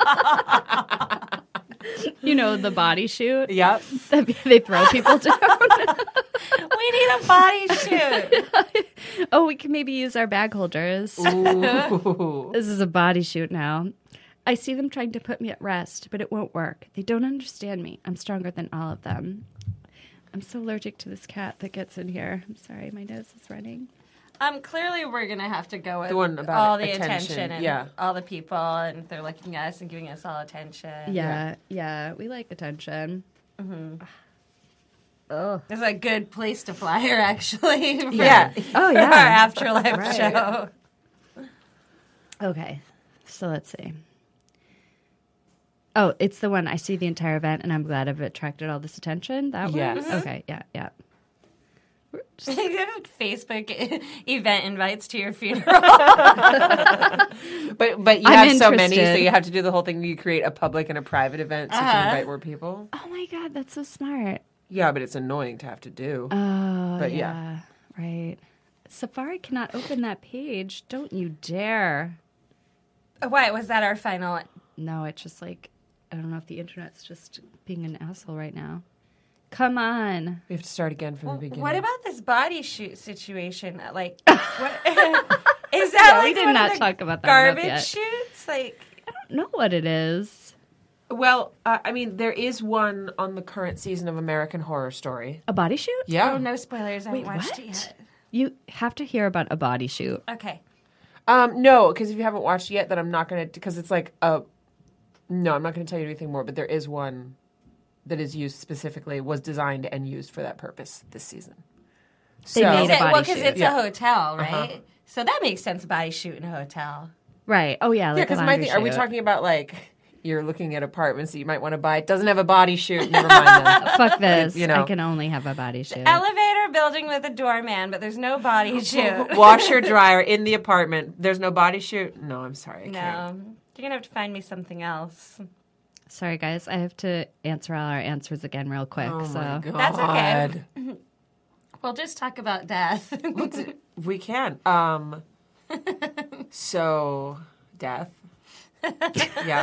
You know, the body chute? Yep. They throw people down. We need a body shoot. Oh, we can maybe use our bag holders. Ooh. This is a body shoot now. I see them trying to put me at rest, but it won't work. They don't understand me. I'm stronger than all of them. I'm so allergic to this cat that gets in here. I'm sorry, my nose is running. Um, clearly we're gonna have to go with The one about all the attention, attention, and yeah. all the people, and they're looking at us and giving us all attention. Yeah, yeah, we like attention. Oh, It's a good place to fly here, actually. For, Yeah. oh for yeah. our afterlife Right. show. Okay, so let's see. Oh, it's the one I see the entire event, and I'm glad I've attracted all this attention. That one. Yes. Okay. Yeah. Yeah. Facebook event invites to your funeral. But but you I'm have so many, so interested. you have to do the whole thing. You create a public and a private event so you Uh-huh. can invite more people. Oh my God, that's so smart. Yeah, but it's annoying to have to do. Oh, But yeah. yeah. Right. Safari cannot open that page. Don't you dare. Why was that our final? No, it's just like, I don't know if the internet's just being an asshole right now. Come on. We have to start again from the beginning. What about this body shoot situation? Like, what, is that Yeah, like we did one not of the talk about that enough garbage yet. shoots? Like, I don't know what it is. Well, uh, I mean, there is one on the current season of American Horror Story. A body shoot? Yeah. oh, no spoilers. I Wait, haven't watched what? it yet. You have to hear about a body shoot. Okay. Um, no, because if you haven't watched it yet, then I'm not going to, because it's like a, no, I'm not going to tell you anything more, but there is one that is used specifically, was designed and used for that purpose this season. They So- made Is a it, body well, because shoot. it's Yeah. a hotel, right? Uh-huh. So that makes sense. Body shoot in a hotel. Right. Oh, yeah. Like Yeah, a because my laundry thing, are we shoot. talking about like, you're looking at apartments that you might want to buy, it doesn't have a body shoot, never mind then. Fuck this. You know. I can only have a body shoot. Elevator building with a doorman, but there's no body shoot. Washer, dryer in the apartment, there's no body shoot? No, I'm sorry, I can't. No. You're going to have to find me something else. Sorry, guys. I have to answer all our answers again real quick. Oh so my God. That's okay. We'll just talk about death. We can. Um, so, death. Yeah.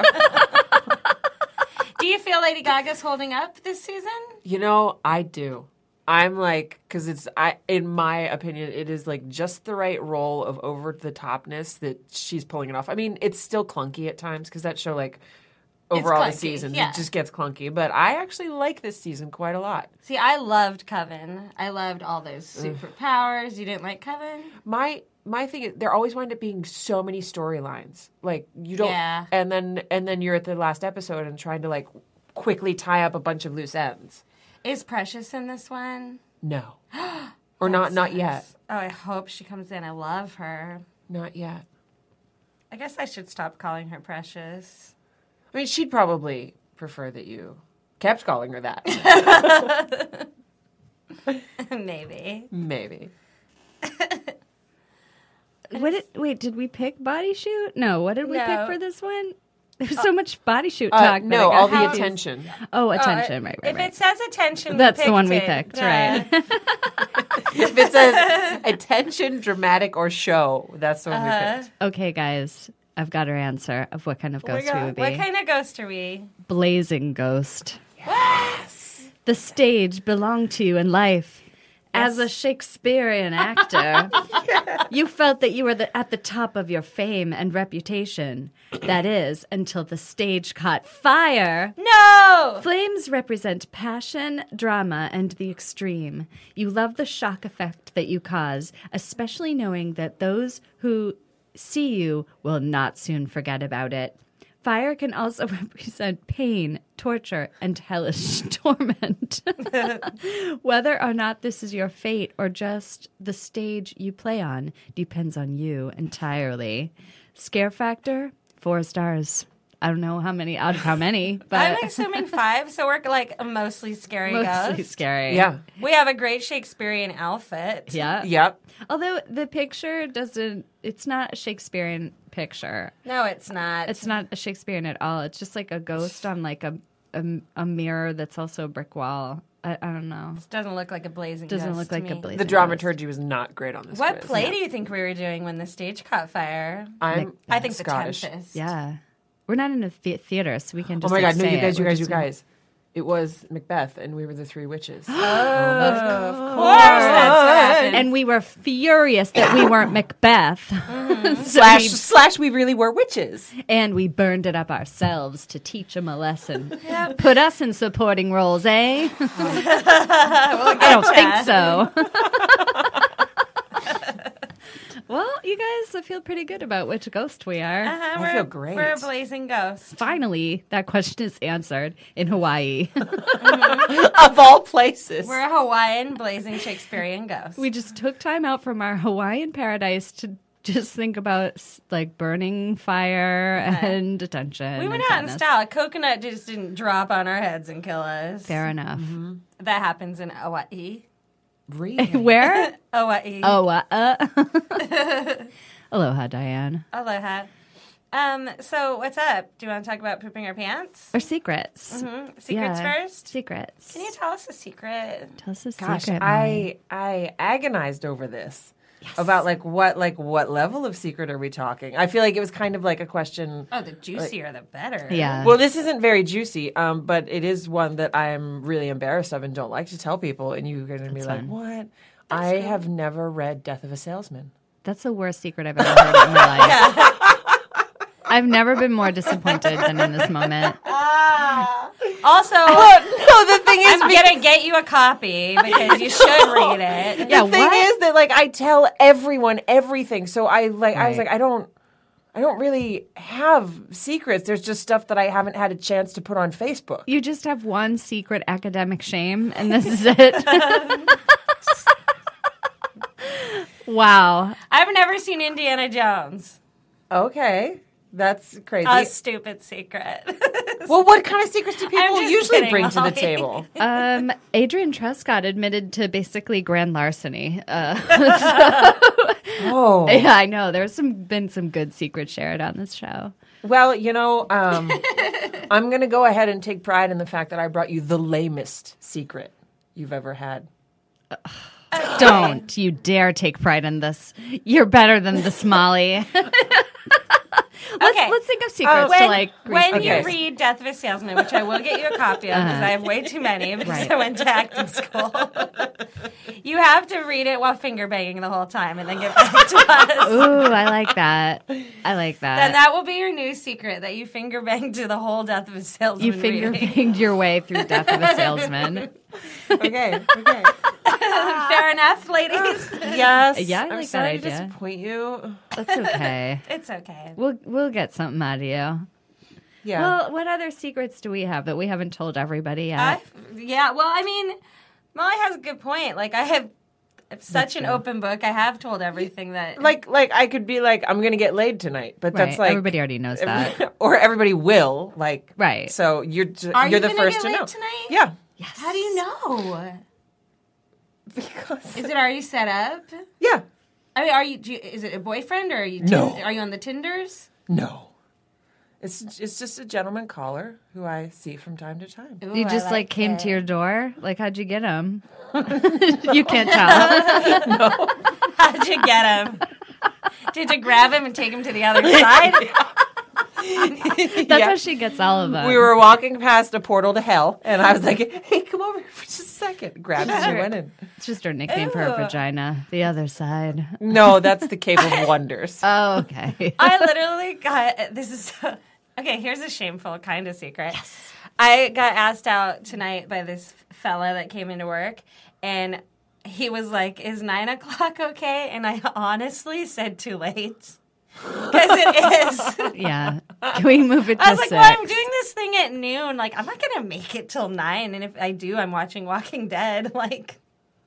Do you feel Lady Gaga's holding up this season? You know, I do. I'm like, because it's, I, in my opinion, it is like just the right role of over the topness that she's pulling it off. I mean, it's still clunky at times because that show, like, over all the clunky, seasons, yeah. it just gets clunky. But I actually like this season quite a lot. See, I loved Coven. I loved all those superpowers. You didn't like Coven? My my thing is, there always wind up being so many storylines. Like you don't, Yeah. and then and then you're at the last episode and trying to like quickly tie up a bunch of loose ends. Is Precious in this one? No, or not not yet, Oh, I hope she comes in. I love her. not yet. I guess I should stop calling her Precious. I mean, she'd probably prefer that you kept calling her that. Maybe. Maybe. what did wait? Did we pick body shoot? No. What did we No. pick for this one? There was so much body shoot Uh, talk. that no, I got all the confused. attention. Oh, Oh, attention. I- right, right, if right. it says attention, we That's the one we it. picked, Uh, right? If it says attention, dramatic, or show, that's the one we picked. Okay, guys. I've got our answer of what kind of Oh my ghost we God. would be. What kind of ghost are we? Blazing ghost. The stage belonged to you in life. As a Shakespearean actor, you felt that you were the, at the top of your fame and reputation. That is, until the stage caught fire. No! Flames represent passion, drama, and the extreme. You love the shock effect that you cause, especially knowing that those who see you will not soon forget about it. Fire can also represent pain, torture, and hellish torment. Whether or not this is your fate or just the stage you play on depends on you entirely. Scare factor, four stars. I don't know how many out of how many, but I'm assuming five, so we're like a mostly scary mostly ghost. scary. Yeah. We have a great Shakespearean outfit. Yeah. Yep. Although the picture doesn't, it's not a Shakespearean picture. No, it's not. It's not a Shakespearean at all. It's just like a ghost on like a a, a mirror that's also a brick wall. I, I don't know. Doesn't look like a blazing Doesn't ghost look to like a me. blazing The ghost. dramaturgy was not great on this. What quiz. play do you think we were doing when the stage caught fire? I'm I think Scottish. The Tempest. Yeah, we're not in a the- theater, so we can Oh just. my like, God! No, say you guys, it. you We're guys, you just- guys. It was Macbeth, and we were the three witches. Of course that's what happened. And we were furious that we weren't Macbeth. So slash, we- slash, we really were witches. and we burned it up ourselves to teach them a lesson. Put us in supporting roles, eh? I don't think so. Well, you guys, I feel pretty good about which ghost we are. Uh-huh, I we're, feel great. We're a blazing ghost. Finally, that question is answered in Hawaii. Of all places. We're a Hawaiian blazing Shakespearean ghost. We just took time out from our Hawaiian paradise to just think about s- like burning fire and attention. We went and out in sadness. style. A coconut just didn't drop on our heads and kill us. Fair enough. That happens in Hawaii. Really? Where? Hawaii. Oh, uh, uh. Aloha, Diane. Aloha. Um, so what's up? Do you want to talk about pooping our pants? Or secrets. Hmm? Secrets Yeah. first? Secrets. Can you tell us a secret? Tell us a Gosh, secret. Molly. I I agonized over this. About like what like what level of secret are we talking? I feel like it was kind of like a question. Oh, the juicier the better. Yeah. Well, this isn't very juicy, um, but it is one that I am really embarrassed of and don't like to tell people. And you're going to be like, fine. "What?" I have never read Death of a Salesman. That's the worst secret I've ever heard in my life. I've never been more disappointed than in this moment. Also, no, the thing is, I'm gonna get you a copy because you should read it. Yeah, the thing what? is that like I tell everyone everything. So I like I was Right. like I don't I don't really have secrets. There's just stuff that I haven't had a chance to put on Facebook. You just have one secret academic shame, and this is it. Wow. I've never seen Indiana Jones. Okay. That's crazy. A stupid secret. Well, what kind of secrets do I'm people just usually kidding, bring to the Molly. table? Um, Adrian Truscott admitted to basically grand larceny. Uh, so- Oh. Yeah, I know. There's some been some good secrets shared on this show. Well, you know, um, I'm going to go ahead and take pride in the fact that I brought you the lamest secret you've ever had. Don't you dare take pride in this. You're better than this, Molly. Let's, Okay. let's think of secrets when to like. when Okay. you read Death of a Salesman, which I will get you a copy of because I have way too many because Right. I went to acting school. You have to read it while finger banging the whole time and then get back to us. Ooh, I like that. I like that. Then that will be your new secret that you finger bang to the whole Death of a Salesman. you finger reading. banged your way through Death of a Salesman. Okay, okay. Fair enough, ladies. Yes. Yeah, I I'm like that sorry to idea. disappoint you. That's okay. It's okay. We'll we'll get something out of you. Yeah. Well, what other secrets do we have that we haven't told everybody yet? I, yeah, well, I mean, Molly has a good point. Like, I have such an open book. I have told everything that. like, like I could be like, I'm going to get laid tonight, but right. that's like Everybody already knows that. or everybody will, like, Right. So you're j- Are you're you the gonna first get to laid know. tonight? Yeah. Yes. How do you know? Because Is it already set up? yeah. I mean, are you? Do you is it a boyfriend or are you? No. Tin- are you on the Tinders? No. It's it's just a gentleman caller who I see from time to time. Ooh, You I just like, came it. to your door? Like, how'd you get him? You can't tell. How'd you get him? Did you grab him and take him to the other side? That's Yeah. how she gets all of them. We were walking past a portal to hell, and I was like, "Hey, come over for just a second." Grabbed and we went in. It's just her nickname for her Ew. vagina. The other side. No, that's the Cave of Wonders. Oh, okay. I literally got this is so, okay. Here's a shameful kind of secret. I got asked out tonight by this fella that came into work, and he was like, "Is nine o'clock okay?" And I honestly said, "Too late." Because it is. Yeah. Can we move it to I was like, six? well, I'm doing this thing at noon. Like, I'm not going to make it till nine. And if I do, I'm watching Walking Dead. Like,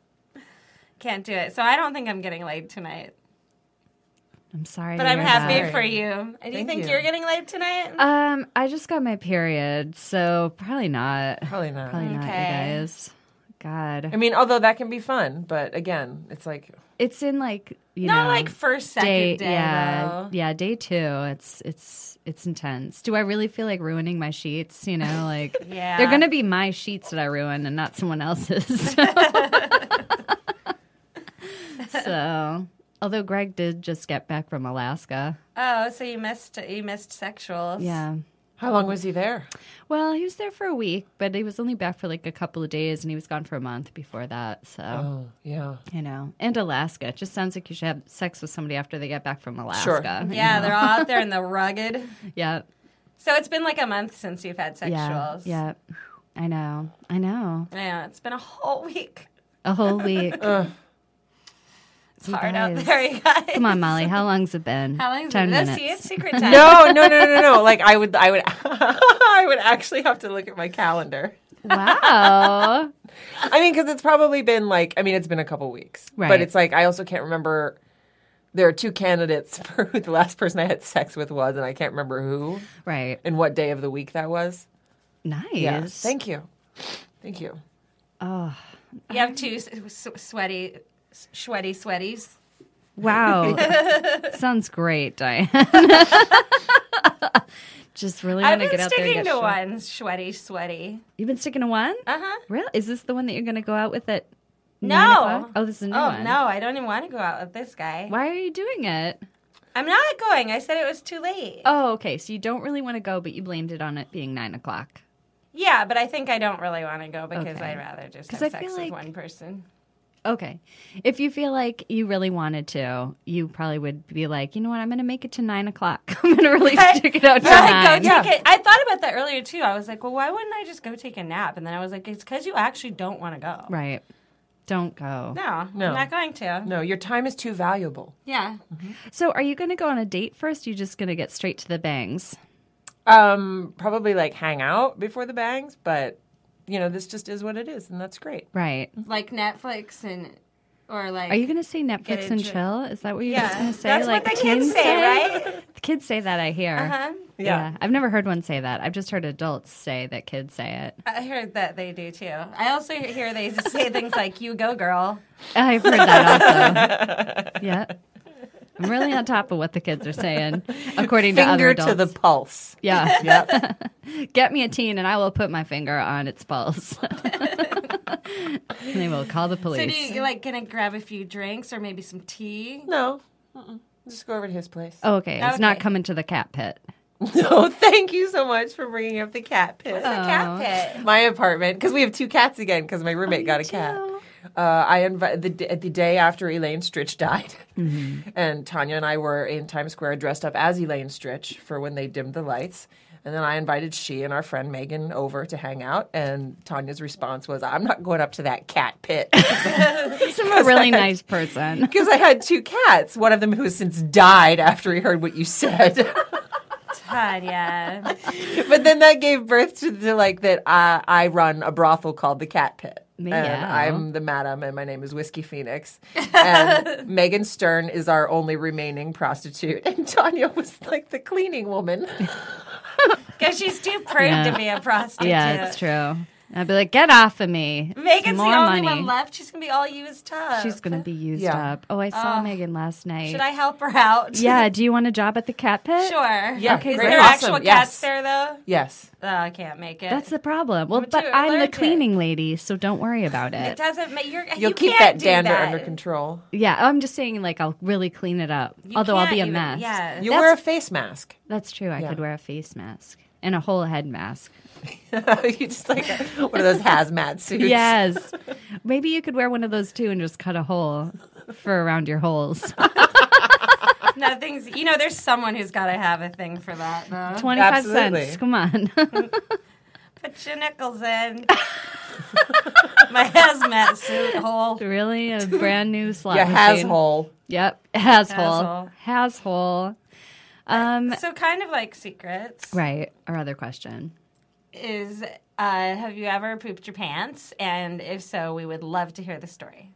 can't do it. So I don't think I'm getting laid tonight. I'm sorry. But to I'm hear happy that. for you. Do you Thank think you. you're getting laid tonight? Um, I just got my period, so probably not. Probably not. Probably not, you Okay. guys. God. I mean, although that can be fun, but again, it's like It's in like, you Not know. like first, second day, day, yeah, though. yeah, day two. It's it's it's intense. Do I really feel like ruining my sheets? You know, like Yeah. they're gonna be my sheets that I ruin and not someone else's. So, although Greg did just get back from Alaska, Oh, so you missed you missed sexuals. yeah. how long was he there? Well, he was there for a week, but he was only back for like a couple of days, and he was gone for a month before that. So, Oh, yeah. you know, and Alaska. It just sounds like you should have sex with somebody after they get back from Alaska. you Yeah, know? they're all out there in the rugged. yeah. So it's been like a month since you've had Yeah, sexuals. yeah. I know. I know. Yeah, it's been a whole week. A whole week. It's You hard out guys. there, you guys. Come on, Molly. How long's it been? How long is Ten it? No, minutes. see, it's secret time. No, no, no, no, no. Like I would, I would, I would actually have to look at my calendar. Wow. I mean, because it's probably been like, I mean, it's been a couple weeks, Right. but it's like I also can't remember. There are two candidates for who the last person I had sex with was, and I can't remember who Right. and what day of the week that was. Nice. Yeah. Thank you. Thank you. Oh, You have two s- s- sweaty, sweaty sweaties. wow. Sounds great, Diane. Just really I've want to been get out there and sticking get to shit. one, sweaty, sweaty. You've been sticking to one? Uh huh. Really? Is this the one that you're going to go out with at No. nine o'clock? Oh, this is a new Oh one. no, I don't even want to go out with this guy. Why are you doing it? I'm not going. I said it was too late. Oh, okay. So you don't really want to go, but you blamed it on it being nine o'clock. Yeah, but I think I don't really want to go because Okay. I'd rather just 'Cause have I sex feel with like- one person. Okay. If you feel like you really wanted to, you probably would be like, you know what, I'm going to make it to nine o'clock. I'm going to really stick it out to Right, nine. go take it. I thought about that earlier too. I was like, well, why wouldn't I just go take a nap? And then I was like, it's because you actually don't want to go. Right. Don't go. No, No. I'm not going to. No, your time is too valuable. Yeah. So are you going to go on a date first? Or you just going to get straight to the bangs? Um, probably like hang out before the bangs, but you know, this just is what it is, and that's great. Right. Like Netflix and, or like. Are you going to say Get Netflix and into- chill? Is that what you're Yeah, just going to say? that's like what the kids say, right? The kids say that, I hear. Uh-huh. Yeah. I've never heard one say that. I've just heard adults say that kids say it. I heard that they do too. I also hear they just say things like, you go, girl. I've heard that also. Yeah. I'm really on top of what the kids are saying, according to other Finger adults. to the pulse. Yeah. Yep. Get me a teen and I will put my finger on its pulse. And they will call the So police. do you you, like gonna grab a few drinks or maybe some tea? No. Mm-mm. Just go over to his place. Oh, okay. It's not Okay. coming to the cat pit. No, thank you so much for bringing up the cat pit. What's a cat pit? My apartment, because we have two cats again, because my roommate got a cat. Uh, I invited the, d- the day after Elaine Stritch died, and Tanya and I were in Times Square dressed up as Elaine Stritch for when they dimmed the lights. And then I invited she and our friend Megan over to hang out, and Tanya's response was, "I'm not going up to that cat pit." I'm a really nice person. Because I had two cats, one of them who has since died after he heard what you said. Tanya. But then that gave birth to the like that I, I run a brothel called the Cat Pit. And Meow. I'm the madam, and my name is Whiskey Phoenix. And Megan Stern is our only remaining prostitute, and Tanya was like the cleaning woman. Because she's too prude Yeah. to be a prostitute. Yeah, it's true. I'd be like, get off of me. Megan's More the only money. one left. She's going to be all used up. She's going to be used Yeah. up. Oh, I saw Oh. Megan last night. Should I help her out? Yeah, do you want a job at the cat pit? Sure. Yeah, Okay, Is great. there Awesome, actual yes. cats there, though? Yes. Oh, I can't make it. That's the problem. Well, I'm but too I'm the allergic. cleaning lady, so don't worry about It it. doesn't make you're, You'll you keep can't that do dander that. under control. Yeah, I'm just saying, like, I'll really clean it up. You Although I'll can't be a even- mess. Yeah. You That's- wear a face mask. That's true. I Yeah. could wear a face mask and a whole head mask. You just like one of those hazmat suits. Yes. Maybe you could wear one of those too and just cut a hole for around your holes. Nothing's. You know, there's someone who's got to have a thing for that, though. twenty-five Absolutely. cents. Come on. Put your nickels in. My hazmat suit hole. Really? A brand new slot Yeah, machine. hole. Yep. Has Has hole. hole. Has hole. Um, So kind of like secrets right. Our other question. is, uh, have you ever pooped your pants? And if so, we would love to hear the story.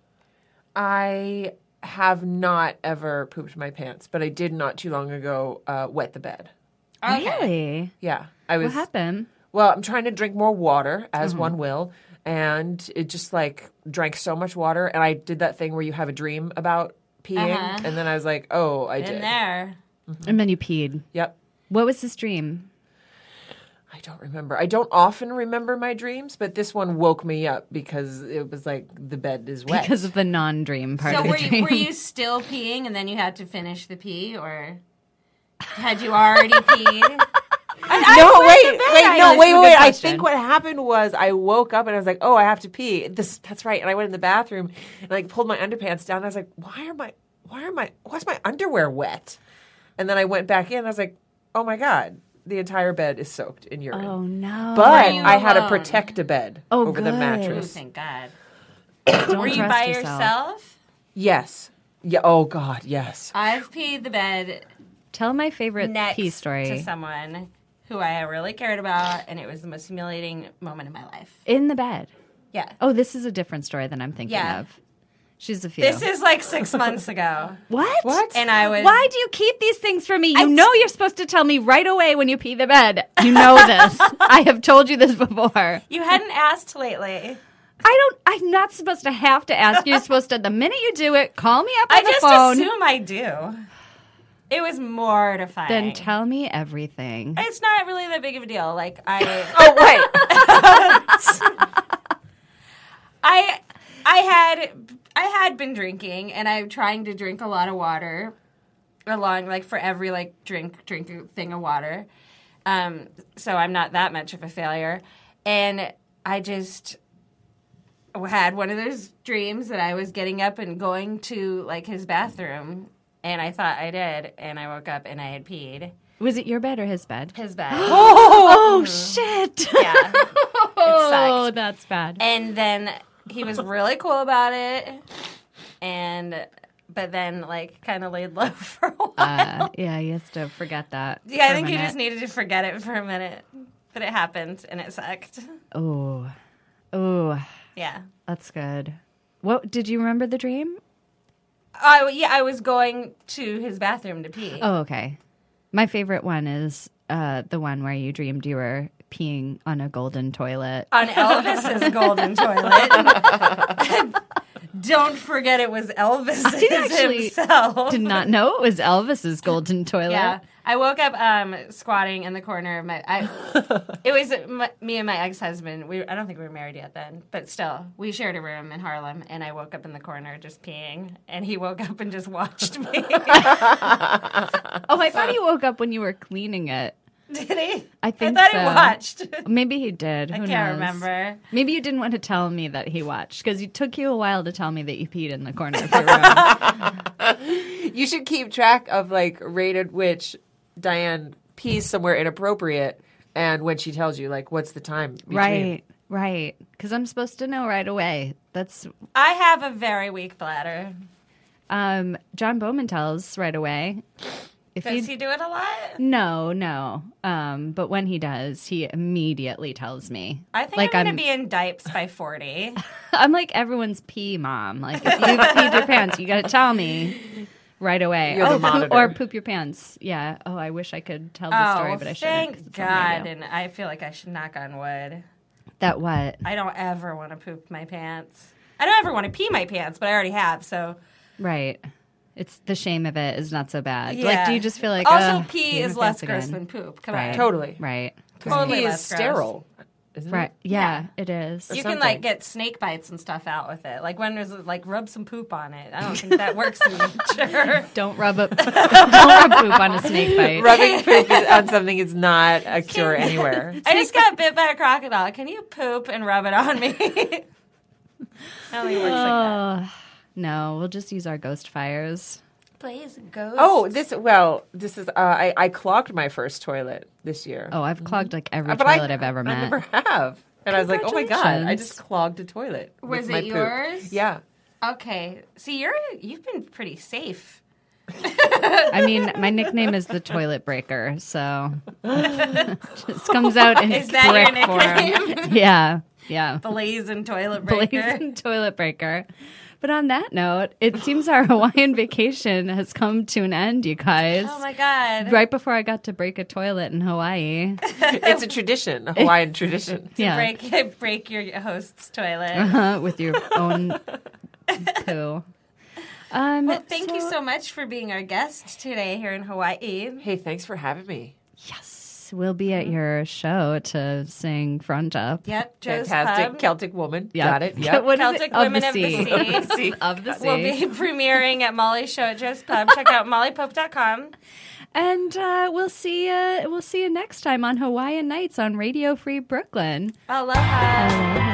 I have not ever pooped my pants, but I did not too long ago uh, wet the bed. Really? Yeah, I was. What happened? Well, I'm trying to drink more water, as Mm-hmm. one will, and it just like drank so much water, and I did that thing where you have a dream about peeing, Uh-huh. and then I was like, oh, I In did. there. And then you peed. Yep. What was this dream? I don't remember. I don't often remember my dreams, but this one woke me up because it was like the bed is wet. Because of the non-dream part So of the were dream. you, were you still peeing and then you had to finish the pee, or had you already peed? I, No, I wait, wait, I no, know, wait, this is a wait, good wait. I question. think what happened was I woke up and I was like, oh, I have to pee. This, that's right. And I went in the bathroom and like pulled my underpants down. And I was like, why are my, why are my, why's my underwear wet? And then I went back in. And I was like, oh my god, the entire bed is soaked in urine. Oh, no. But you I had a alone? protect a bed Oh, over the good. Oh, mattress. thank God. Don't Were you trust by yourself. yourself? Yes. Yeah. Oh god. Yes. I've peed the bed Tell my favorite next pee story. to someone who I really cared about, and it was the most humiliating moment of my life. In the bed. Yeah. Oh, this is a different story than I'm thinking Yeah. of. She's a few. This is like six months ago. What? What? And I was. Why do you keep these things from me? You I- know you're supposed to tell me right away when you pee the bed. You know this. I have told you this before. You hadn't asked lately. I don't. I'm not supposed to have to ask you. You're supposed to. The minute you do it, call me up on I the just phone. assume I do. It was mortifying. Then tell me everything. It's not really that big of a deal. Like I. Oh wait. I I had I had been drinking, and I'm trying to drink a lot of water along like for every like drink drink a thing of water. Um, so I'm not that much of a failure, and I just had one of those dreams that I was getting up and going to like his bathroom, and I thought I did, and I woke up and I had peed Was it your bed or his bed? his bed. Oh, shit. Yeah. Oh, sucked. that's bad. And then he was really cool about it, and but then like kind of laid low for a while. Uh, yeah, he has to forget that. yeah, I for a think he minute. just needed to forget it for a minute, but it happened and it sucked. Oh, oh, Yeah. that's good. What did you remember the dream? I yeah, I was going to his bathroom to pee. Oh, okay. My favorite one is uh, the one where you dreamed you were peeing on a golden toilet. On Elvis's golden toilet. Don't forget it was Elvis I actually himself. did not know it was Elvis's golden toilet. Yeah, I woke up um, squatting in the corner of my. I, it was my, me and my ex-husband. We I don't think we were married yet then, but still, we shared a room in Harlem, and I woke up in the corner just peeing, and he woke up and just watched me. Oh, I thought he woke up when you were cleaning it. Did he? I think I thought so. he watched. Maybe he did. I Who can't knows? remember. Maybe you didn't want to tell me that he watched because it took you a while to tell me that you peed in the corner of your room. You should keep track of like rate at which Diane pees somewhere inappropriate, and when she tells you like what's the time between. Right, right. Because I'm supposed to know right away. That's I have a very weak bladder. um, John Bowman tells right away. If Does you he do it a lot? no, no. Um, but when he does, he immediately tells me. I think like I'm going to be in diapers by forty. I'm like everyone's pee mom. Like if you peed your pants, you got to tell me right away. You're the oh, poop, monitor. or poop your pants. Yeah. Oh, I wish I could tell the Oh, story, but I shouldn't. 'cause thank it's on God. radio. And I feel like I should knock on wood. That what? I don't ever want to poop my pants. I don't ever want to pee my pants, but I already have, so. Right. It's the shame of it is not so bad. Yeah. Like, do you just feel like Also, "Ugh, pee peeing is my less pants gross again." than poop. Come Right. on. Totally. Right. Totally Pee is less gross. sterile, isn't Right. it? Yeah, it is. You Or can, like, something. get snake bites and stuff out with it. Like, when there's, like, rub some poop on it. I don't think that works in nature. Don't rub a don't rub poop on a snake bite. Rubbing poop is- on something is not a cure anywhere. I just got bit by a crocodile. Can you poop and rub it on me? I don't think it works like that. Oh, no, we'll just use our ghost fires. Please, ghost. Oh, this well, this is uh, I I clogged my first toilet this year. Oh, I've clogged like every Uh, but toilet I, I've ever I met. never have, and I was like, oh my god, I Congratulations. just clogged a toilet. Was with it my poop. yours? Yeah. Okay. See, you're you've been pretty safe. I mean, my nickname is the toilet breaker, so just comes out in Is that your brick form. nickname? Yeah, yeah. Blazing toilet breaker. Blazing toilet breaker. But on that note, it seems our Hawaiian vacation has come to an end, you guys. Oh my god. Right before I got to break a toilet in Hawaii. It's a tradition, a Hawaiian tradition. Yeah. Break break your host's toilet. Uh-huh, with your own poo. Um, Well, thank you so much for being our guest today here in Hawaii. Hey, thanks for having me. Yes, we'll be at your show to sing Front Up. Yep, Joe's Fantastic Pub. Celtic woman. Yep. Got it. Yep. What is Celtic it? Of Women the of the Sea. Sea. See? Of the sea. We'll be premiering at Molly's show at Joe's Pub. Check out molly pope dot com. And uh, we'll see you. We'll see you next time on Hawaiian Nights on Radio Free Brooklyn. Aloha. Aloha.